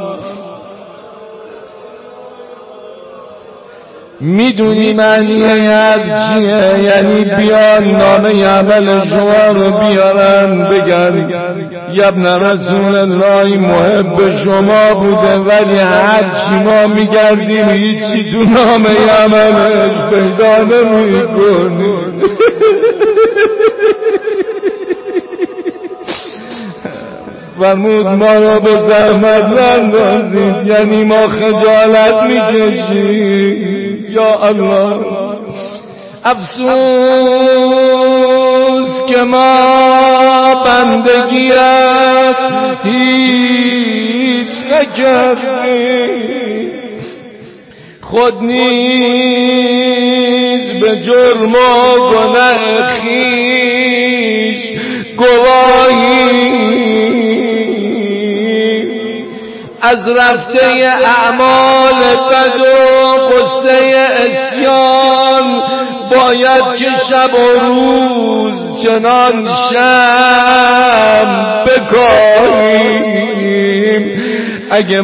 میدونی معنی حرف چیه؟ یعنی بیان نامه عمل شما رو بیارن بگن ابن رسول الله محب شما بوده، ولی هر چی ما میگردیم هیچی تو نامه عملش پیدا نمیکنیم. فرمود ما را به زحمت نندازید، یعنی ما خجالت میکشیم. یا الله. افسوس که ما بندگیت هیچ نکردیم، خود نیز به جرم و گناه خویش گواهی از رفته اعمال بد و قصه عصیان باید که شب و روز چنان شم بکاریم. اگه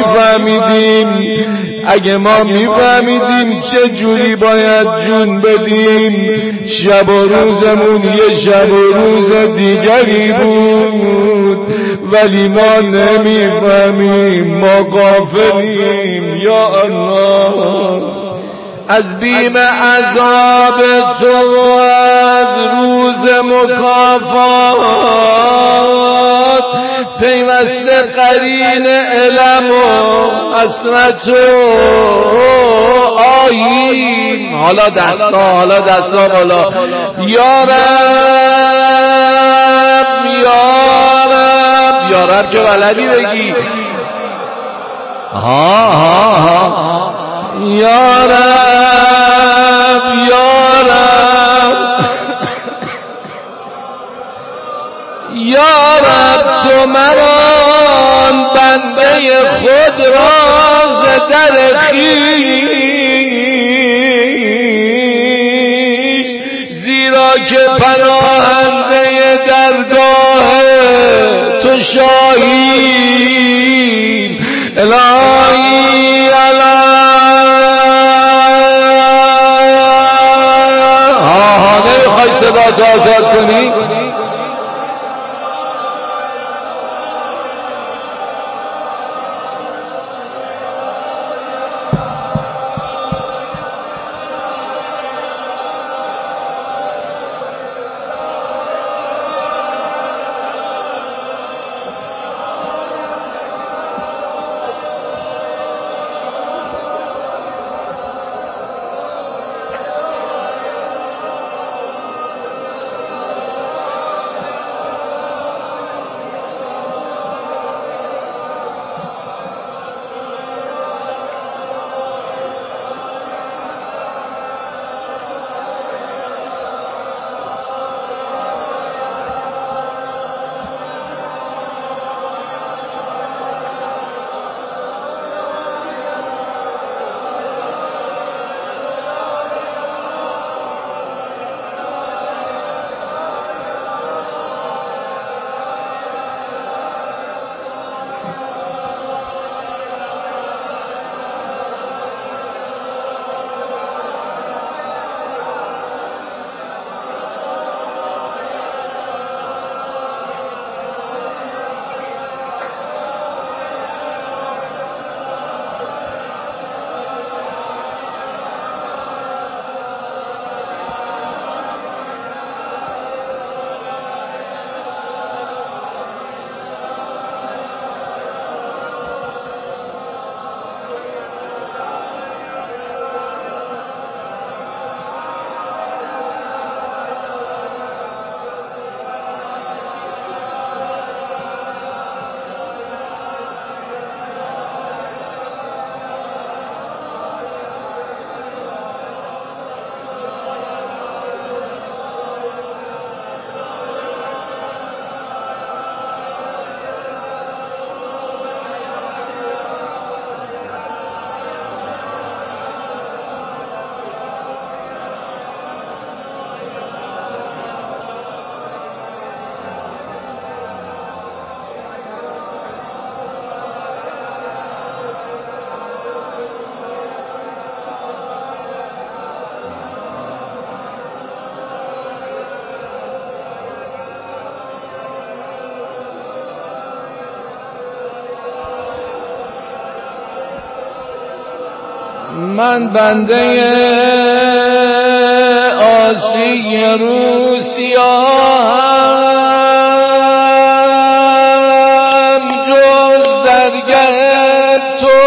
ما میفهمیدیم چه جوری باید جون بدیم، شب و روزمون یه شب و روز دیگری بود، ولی ما نمیفهمیم، ما غافلیم. یا الله. از بیم عذاب تو و از روز مکافات پیوسته قرین علم و حسرت و آیین. حالا دستا بالا. یا رب که بلدی بگی. یا رب دراز در خویش، زیرا که پناهنده درگاه تو شاهیم. الهی نمیخوای صدا تو آزاد کنی؟ من بنده آسی روسیام، جز درگه تو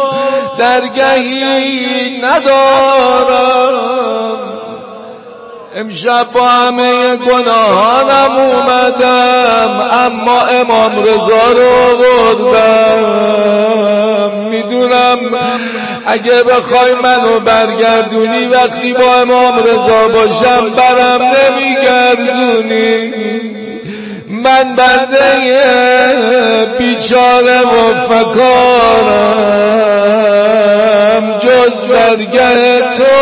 درگهی ندارم. امشب با همه گناهانم اومدم، اما امام رضا رو آوردم. میدونم اگه بخوای منو برگردونی وقتی با امام رضا باشم برم نمیگردونی. من بنده بیچاره و فکارم، جز درگه تو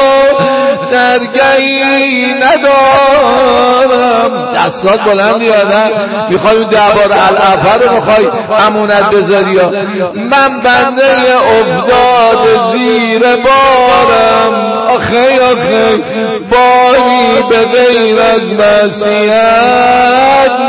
درگهی ندارم. دستات بلند یادم میخوای دربار الافر رو میخوای امونت بذاری یا من بنده افتاد زیر بارم. آخه آخه باری به غیر از معصیت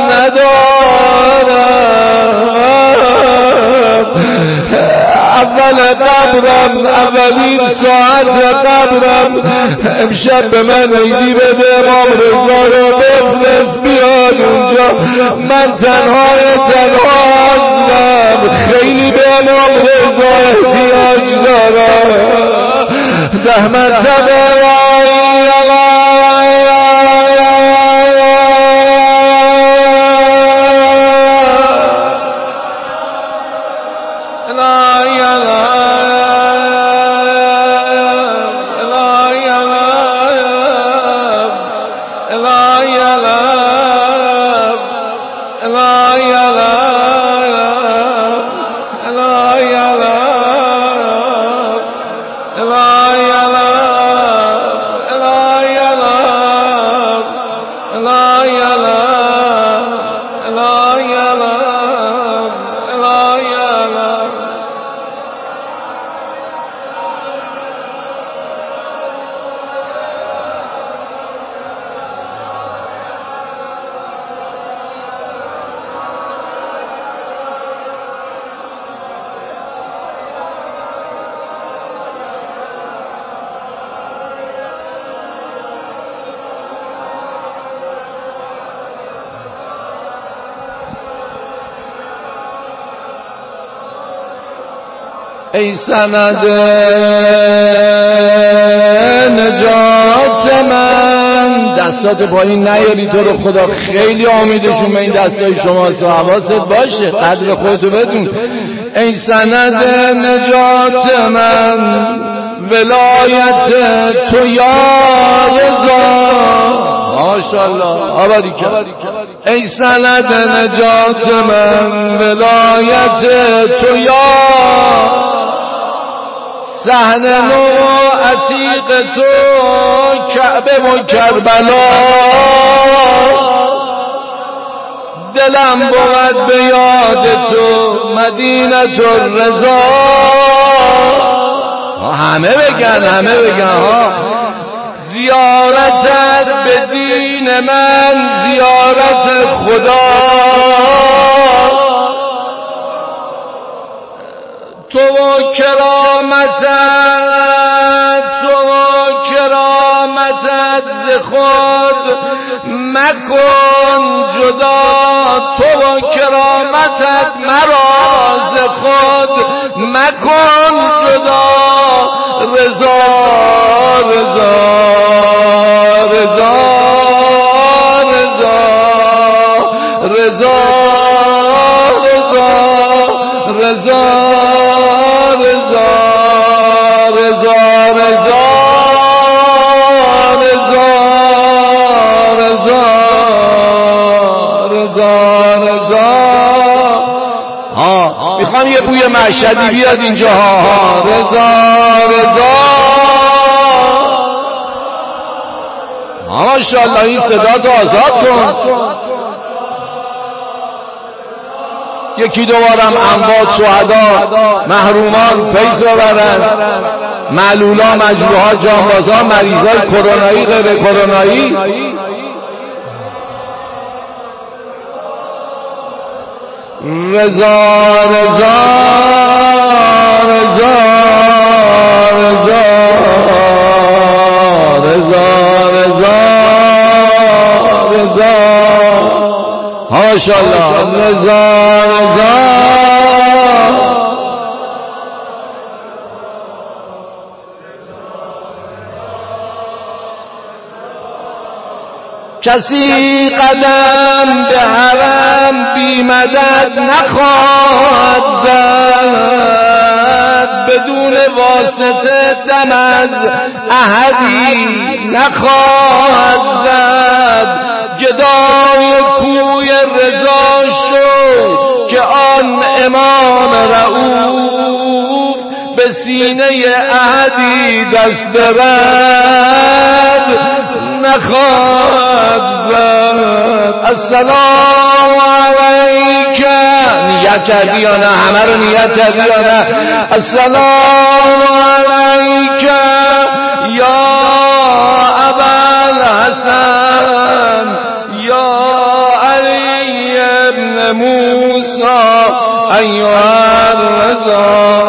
ندارم. اول قبرم، اولین ساعت قبرم، امشب به من عیدی بده، امام رضا رو بفرست بیاد اونجا. من تنهای تنها هستم، خیلی به امام رضا احتیاج دارم. 10 مرتبه لا ای سند نجات من. دستات پایین نیاری تو رو خدا، خیلی امیدشون به این دستای شماست، حواست باشه، قدر خودتو بدون. ای سند نجات من، ولایت تو یا رضا. ماشاءالله آبادی کرد. ای سند نجات من، ولایت تو یا صحن نو عتیق تو، کعبه و کربلا. دلم بود به یاد تو، مدینه الرضا. همه بگن ها. زیارتت به دین من، زیارت خدا. تو و کرامتت ز خود مکن جدا. تو و کرامتت مرا ز خود مکن جدا. رضا رضا رضا رضا رضا رضا رضا رضا رضا رضا رضا. میخوام یه بوی مشهدی بیاد اینجا. رضا رضا. ماشاءالله این صدا تو آزاد کن. یکی دوبارم اموات شهدا محرومان فیض ببرن، معلولا مجروحا جانبازا مریضای کرونایی غیر کرونایی. رضا رضا رضا رضا رضا رضا رضا. ماشاءالله رضا رضا. کسی قدم به حرم بی مدد نخواهد زد، بدون واسطه دم از احدی نخواهد زد. گدای کوی رضا شو که آن امام رؤوف به سینه احدی دست برد نخواهد زد. السلام علیک. نیت کردی یا نه؟ همه رو نیت کردی یا نه؟ السلام علیک یا ابوالحسن یا علی ابن موسی ایها الرضا.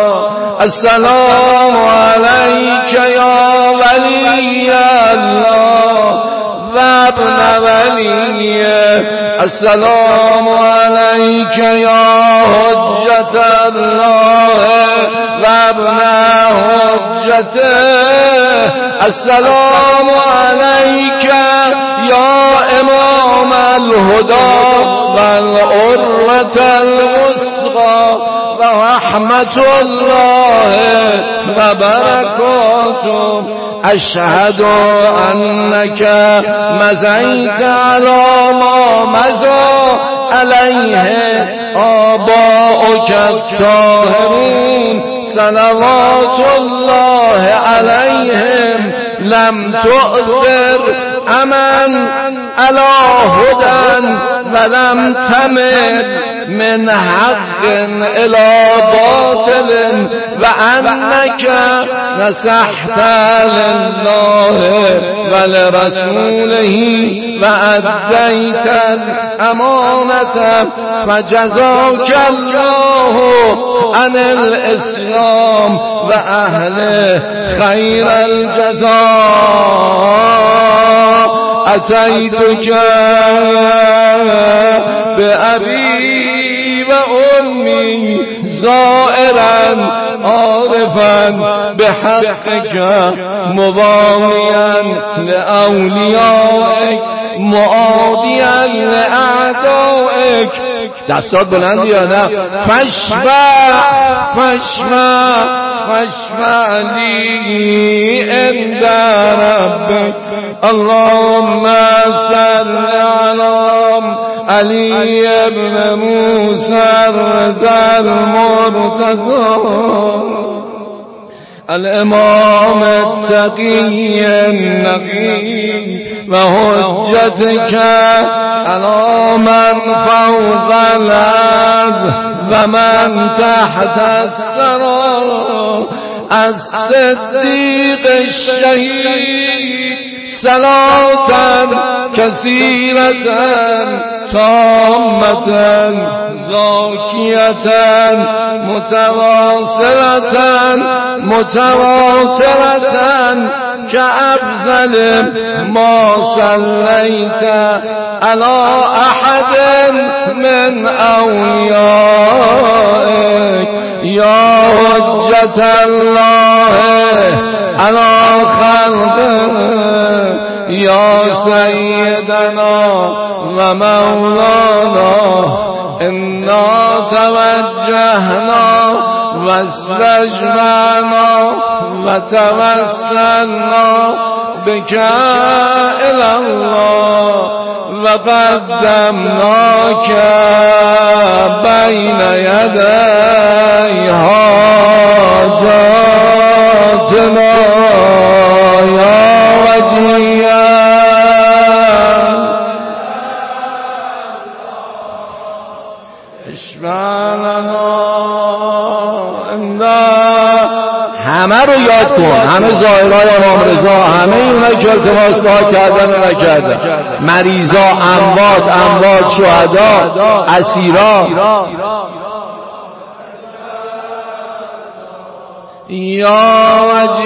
السلام علیک یا ولی الله و ابن ولیه. السلام علیک یا حجت الله و ابن حجته. السلام علیک یا امام الهدى و العروة الوثقى و رحمت الله و برکاته. اشهد انک مضیت علی ما مضی علیه آباؤک الطاهرون صلوات الله علیهم. لم تؤثر امن علی هدى ولم تمل من حق الى باطل وانك نصحت لله ولرسوله واديت الامانه فجزاك الله عن الاسلام واهله خير الجزاء. اتيتك بأبي و امی زائرا عارفا بحقك مباغيا لأولیائك معادیا لأعدائك. دستات بلند یا نه؟ فاشفع لی عند ربك. اللهم صل علی ابن موسی الرضا المرتضى الامام التقی النقی و حجتك على من فوق الارض و من تحت الثرى الصدیق الشهید صلاة كثيرة تامة زاكية متواصلة كأفضل ما صليت على أحد من أوليائك يا حجة الله على خلقه يا سيدنا ومولانا إنا توجهنا واستجبنا وتوسلنا بك إلى الله وقدمناك بين يدي حاجاتنا يا وجيا. همه رو یاد کن، همه ظاهرهای امام رضا، همه اونایی که التماس دعا کردن و نکردن، مریضا، اموات، شهدا، اسیرا. یا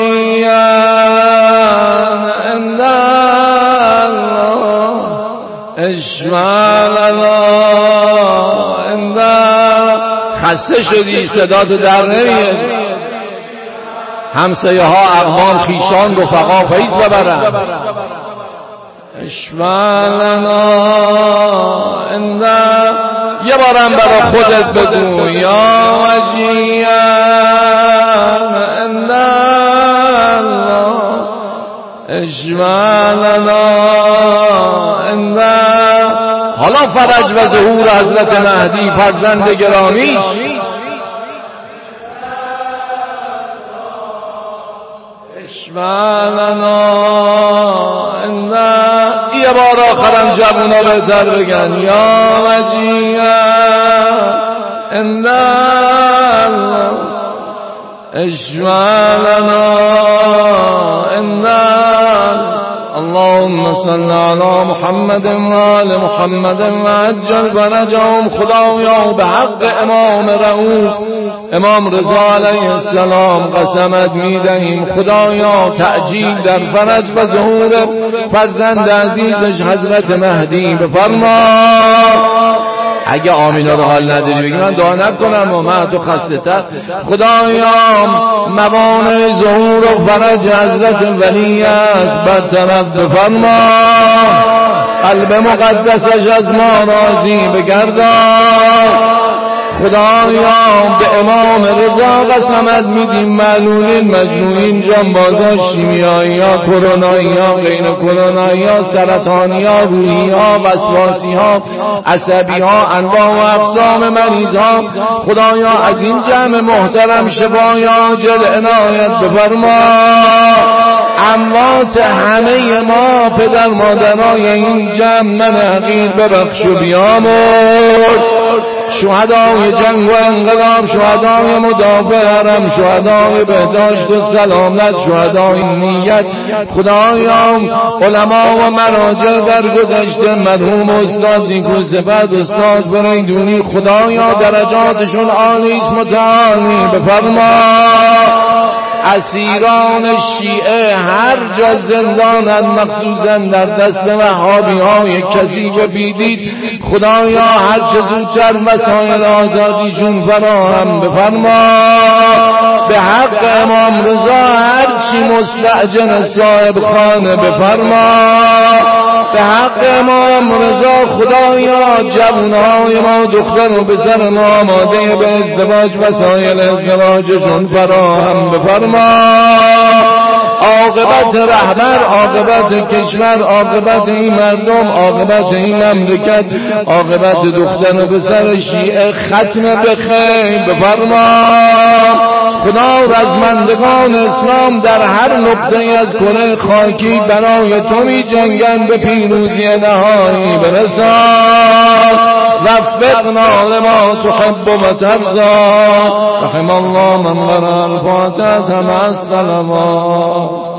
وجیان عند الله اشفع لنا عند. خسته شدی صدات در نمیاد، همسایه ها، اقوام، خیشان، رفقا فیض ببرن. اشفع لنا عند. یه بارم برا خودت بدون یا وجیان عند الله اشفع لنا عند. حالا فرج و ظهور حضرت مهدی فرزند گرامیش اشفع لنا عند. یه بار آخرم جوونا بهتر بگن یا وجیان عند الله اشفع لنا عند. اللهم صل على محمد و آل محمد و عجل فرجهم. خدایا به حق امام رؤوف امام رضا علیه السلام قسمت میدهیم خدایا تعجیل در فرج و ظهور فرزند عزیزش حضرت مهدی بفرما. اگه آمینا رو حال نداری بگی من دعا نکنم و من تو خسته تر. خدایا موانع ظهور و فرج حضرت ولی است برطرف بفرما. قلب مقدسش از ما راضی بگردان. خدایا به امام رضا قسمت میدیم معلولین، مجنونین، جانبازا، شیمیایی ها، کرونایی ها، غیر کرونایی ها، سرطانی ها، روحی ها، وسواسی ها، عصبی ها، انواع و اقسام مریض ها. خدایا از این جمع محترم شفای عاجل عنایت بفرما. اموات همه ما پدر مادرای این جمع من حقیر ببخش و بیامرز. شهدای جنگ و انقلاب، شهدای مدافع حرم، شهدای بهداشت و سلامت، شهدای نیت. خدایا علما و مراجع در گذشته، مرحوم استاد نیکوصفت، استاد فریدونی، خدایا درجاتشون عالی است متعالی بفرما. اسیران شیعه هر جا زندانند، مخصوصا در دست وهابی‌های کثیف بیدید، خدایا هر چه زودتر وسایل آزادیشون فراهم بفرما. به حق امام رضا هر چی مستأجر صاحب خانه بفرما. به حق امام رضا خدایا جوانهای ما، دختر و پسر ما آماده به ازدواج، وسایل ازدواجشون فراهم بفرما. عاقبت رهبر، عاقبت کشور، عاقبت این مردم، عاقبت این مملکت، عاقبت دختر و پسر شیعه ختم به خیر بفرما. خدا رزمندگان اسلام در هر نقطه از کره خاکی برای تو می جنگن، به پیروزی نهایی برسان. وفقنا لما تحب و ترضى. رحم الله من قرأ الفاتحة مع الصلوات.